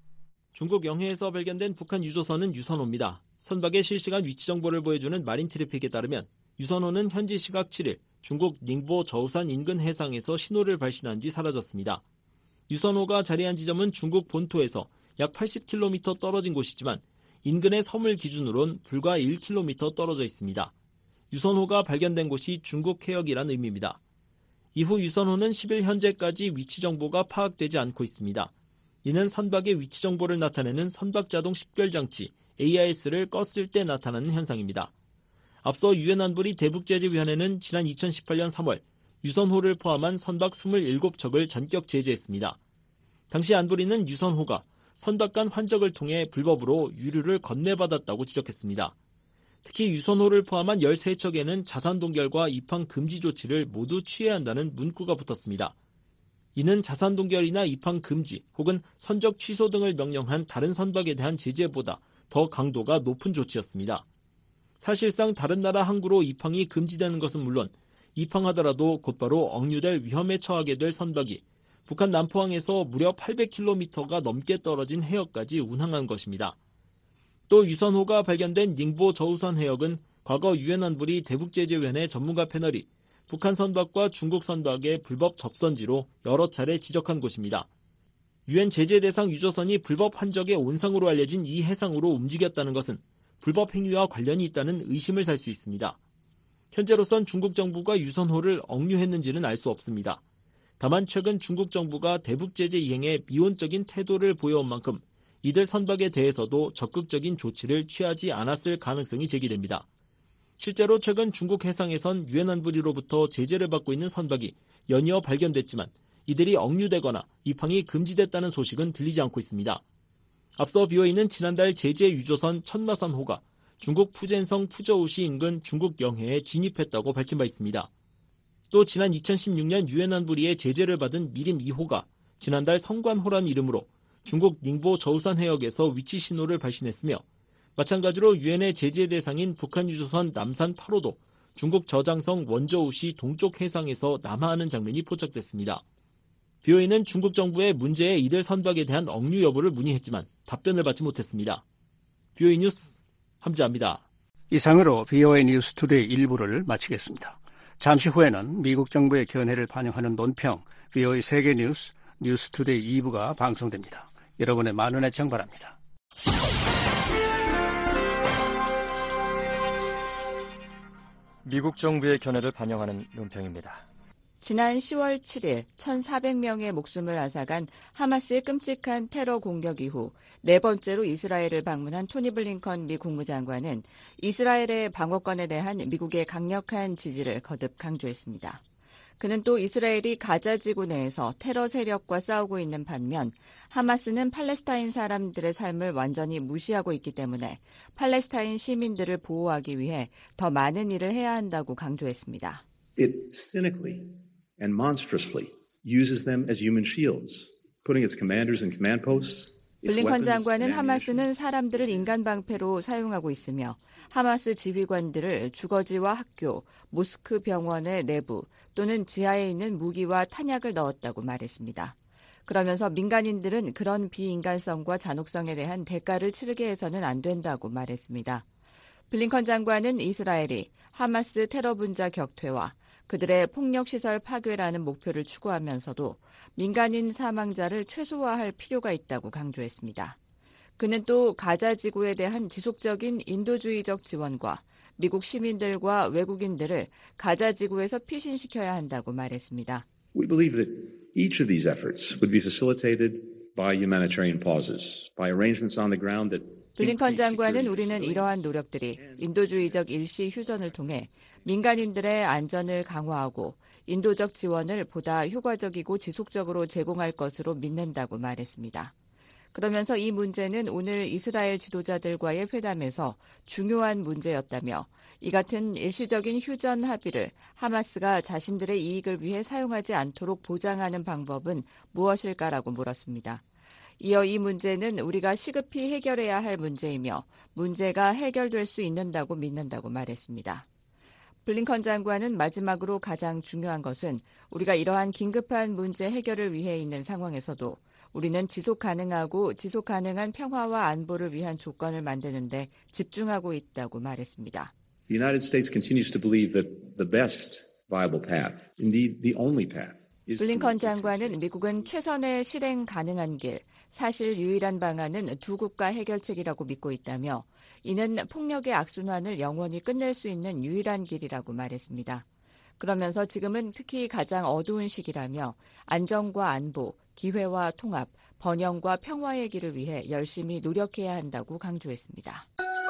중국 영해에서 발견된 북한 유조선은 유선호입니다. 선박의 실시간 위치 정보를 보여주는 마린 트래픽에 따르면 유선호는 현지 시각 칠 일 중국 닝보 저우산 인근 해상에서 신호를 발신한 뒤 사라졌습니다. 유선호가 자리한 지점은 중국 본토에서 약 팔십 킬로미터 떨어진 곳이지만 인근의 섬을 기준으론 불과 일 킬로미터 떨어져 있습니다. 유선호가 발견된 곳이 중국 해역이란 의미입니다. 이후 유선호는 십 일 현재까지 위치 정보가 파악되지 않고 있습니다. 이는 선박의 위치 정보를 나타내는 선박 자동 식별장치 에이아이에스를 껐을 때 나타나는 현상입니다. 앞서 유엔 안보리 대북제재위원회는 지난 이천십팔 년 삼월 유선호를 포함한 선박 이십칠 척을 전격 제재했습니다. 당시 안보리는 유선호가 선박 간 환적을 통해 불법으로 유류를 건네받았다고 지적했습니다. 특히 유선호를 포함한 십삼 척에는 자산 동결과 입항 금지 조치를 모두 취해야 한다는 문구가 붙었습니다. 이는 자산 동결이나 입항 금지 혹은 선적 취소 등을 명령한 다른 선박에 대한 제재보다 더 강도가 높은 조치였습니다. 사실상 다른 나라 항구로 입항이 금지되는 것은 물론 입항하더라도 곧바로 억류될 위험에 처하게 될 선박이 북한 남포항에서 무려 팔백 킬로미터가 넘게 떨어진 해역까지 운항한 것입니다. 또 유선호가 발견된 닝보 저우산 해역은 과거 유엔 안보리 대북제재위원회 전문가 패널이 북한 선박과 중국 선박의 불법 접선지로 여러 차례 지적한 곳입니다. 유엔 제재 대상 유조선이 불법 환적의 온상으로 알려진 이 해상으로 움직였다는 것은 불법 행위와 관련이 있다는 의심을 살 수 있습니다. 현재로선 중국 정부가 유선호를 억류했는지는 알 수 없습니다. 다만 최근 중국 정부가 대북제재 이행에 미온적인 태도를 보여온 만큼 이들 선박에 대해서도 적극적인 조치를 취하지 않았을 가능성이 제기됩니다. 실제로 최근 중국 해상에선 유엔 안보리로부터 제재를 받고 있는 선박이 연이어 발견됐지만 이들이 억류되거나 입항이 금지됐다는 소식은 들리지 않고 있습니다. 앞서 비오이는 지난달 제재 유조선 천마산호가 중국 푸젠성 푸저우시 인근 중국 영해에 진입했다고 밝힌 바 있습니다. 또 지난 이천십육 년 유엔 안보리의 제재를 받은 미림 이 호가 지난달 성관호란 이름으로 중국 닝보 저우산 해역에서 위치 신호를 발신했으며 마찬가지로 유엔의 제재 대상인 북한 유조선 남산 팔 호도 중국 저장성 원저우시 동쪽 해상에서 남하하는 장면이 포착됐습니다. 비오에이는 중국 정부의 문제의 이들 선박에 대한 억류 여부를 문의했지만 답변을 받지 못했습니다. 비오에이 뉴스 함지아입니다. 이상으로 비오에이 뉴스 투데이 일 부를 마치겠습니다. 잠시 후에는 미국 정부의 견해를 반영하는 논평 비오에이 세계 뉴스 뉴스 투데이 이 부가 방송됩니다. 여러분의 많은 애청 바랍니다. 미국 정부의 견해를 반영하는 논평입니다. 지난 시월 칠일 천사백 명의 목숨을 앗아간 하마스의 끔찍한 테러 공격 이후 네 번째로 이스라엘을 방문한 토니 블링컨 미 국무장관은 이스라엘의 방어권에 대한 미국의 강력한 지지를 거듭 강조했습니다. 그는 또 이스라엘이 가자 지구 내에서 테러 세력과 싸우고 있는 반면 하마스는 팔레스타인 사람들의 삶을 완전히 무시하고 있기 때문에 팔레스타인 시민들을 보호하기 위해 더 많은 일을 해야 한다고 강조했습니다. It cynically and monstrously uses them as human shields, putting its commanders and command posts. 블링컨 장관은 하마스는 사람들을 인간 방패로 사용하고 있으며 하마스 지휘관들을 주거지와 학교, 모스크 병원의 내부 또는 지하에 있는 무기와 탄약을 넣었다고 말했습니다. 그러면서 민간인들은 그런 비인간성과 잔혹성에 대한 대가를 치르게 해서는 안 된다고 말했습니다. 블링컨 장관은 이스라엘이 하마스 테러 분자 격퇴와 그들의 폭력시설 파괴라는 목표를 추구하면서도 민간인 사망자를 최소화할 필요가 있다고 강조했습니다. 그는 또 가자 지구에 대한 지속적인 인도주의적 지원과 미국 시민들과 외국인들을 가자 지구에서 피신시켜야 한다고 말했습니다. We believe that each of these efforts would be facilitated by humanitarian pauses, by arrangements on the ground that 블링컨 장관은 우리는 이러한 노력들이 인도주의적 일시 휴전을 통해 민간인들의 안전을 강화하고 인도적 지원을 보다 효과적이고 지속적으로 제공할 것으로 믿는다고 말했습니다. 그러면서 이 문제는 오늘 이스라엘 지도자들과의 회담에서 중요한 문제였다며 이 같은 일시적인 휴전 합의를 하마스가 자신들의 이익을 위해 사용하지 않도록 보장하는 방법은 무엇일까라고 물었습니다. 이어 이 문제는 우리가 시급히 해결해야 할 문제이며 문제가 해결될 수 있는다고 믿는다고 말했습니다. 블링컨 장관은 마지막으로 가장 중요한 것은 우리가 이러한 긴급한 문제 해결을 위해 있는 상황에서도 우리는 지속 가능하고 지속 가능한 평화와 안보를 위한 조건을 만드는 데 집중하고 있다고 말했습니다. The United States continues to believe that the best viable path, indeed the only path, 블링컨 장관은 미국은 최선의 실행 가능한 길, 사실 유일한 방안은 두 국가 해결책이라고 믿고 있다며 이는 폭력의 악순환을 영원히 끝낼 수 있는 유일한 길이라고 말했습니다. 그러면서 지금은 특히 가장 어두운 시기라며 안정과 안보, 기회와 통합, 번영과 평화의 길을 위해 열심히 노력해야 한다고 강조했습니다.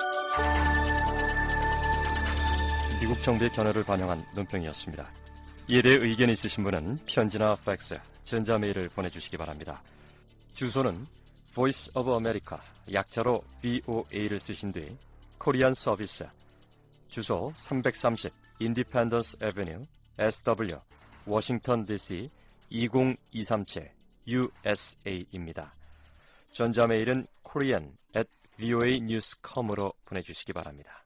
미국 정부의 견해를 반영한 논평이었습니다. 이에 대해 의견이 있으신 분은 편지나 팩스, 전자메일을 보내주시기 바랍니다. 주소는 Voice of America, 약자로 브이오에이를 쓰신 뒤 코리안 서비스, 주소 삼백삼십 Independence Avenue, 에스더블유, 워싱턴 디씨 이공이삼칠 유에스에이입니다. 전자메일은 korean at voa news dot com으로 보내주시기 바랍니다.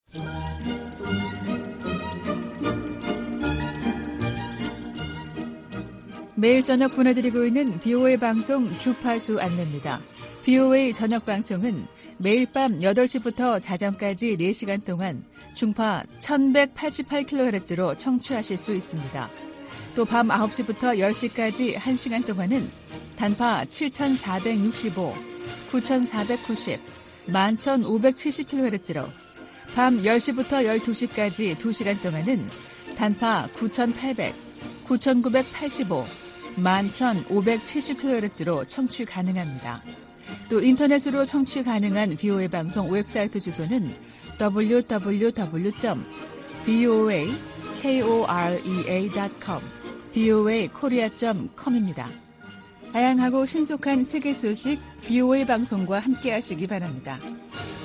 매일 저녁 보내드리고 있는 비오에이 방송 주파수 안내입니다. 비오에이 저녁 방송은 매일 밤 여덟 시부터 자정까지 네 시간 동안 중파 천백팔십팔 킬로헤르츠로 청취하실 수 있습니다. 또 밤 아홉 시부터 열 시까지 한 시간 동안은 단파 칠천사백육십오, 구천사백구십, 만 천오백칠십 킬로헤르츠로 밤 열 시부터 열두 시까지 두 시간 동안은 단파 구천팔백, 구천구백팔십오, 만 천오백칠십 킬로헤르츠로 청취 가능합니다. 또 인터넷으로 청취 가능한 비오에이 방송 웹사이트 주소는 더블유 더블유 더블유 점 브이오에이 코리아 닷 컴, 브이오에이 코리아 닷 컴입니다. 다양하고 신속한 세계 소식 비오에이 방송과 함께 하시기 바랍니다.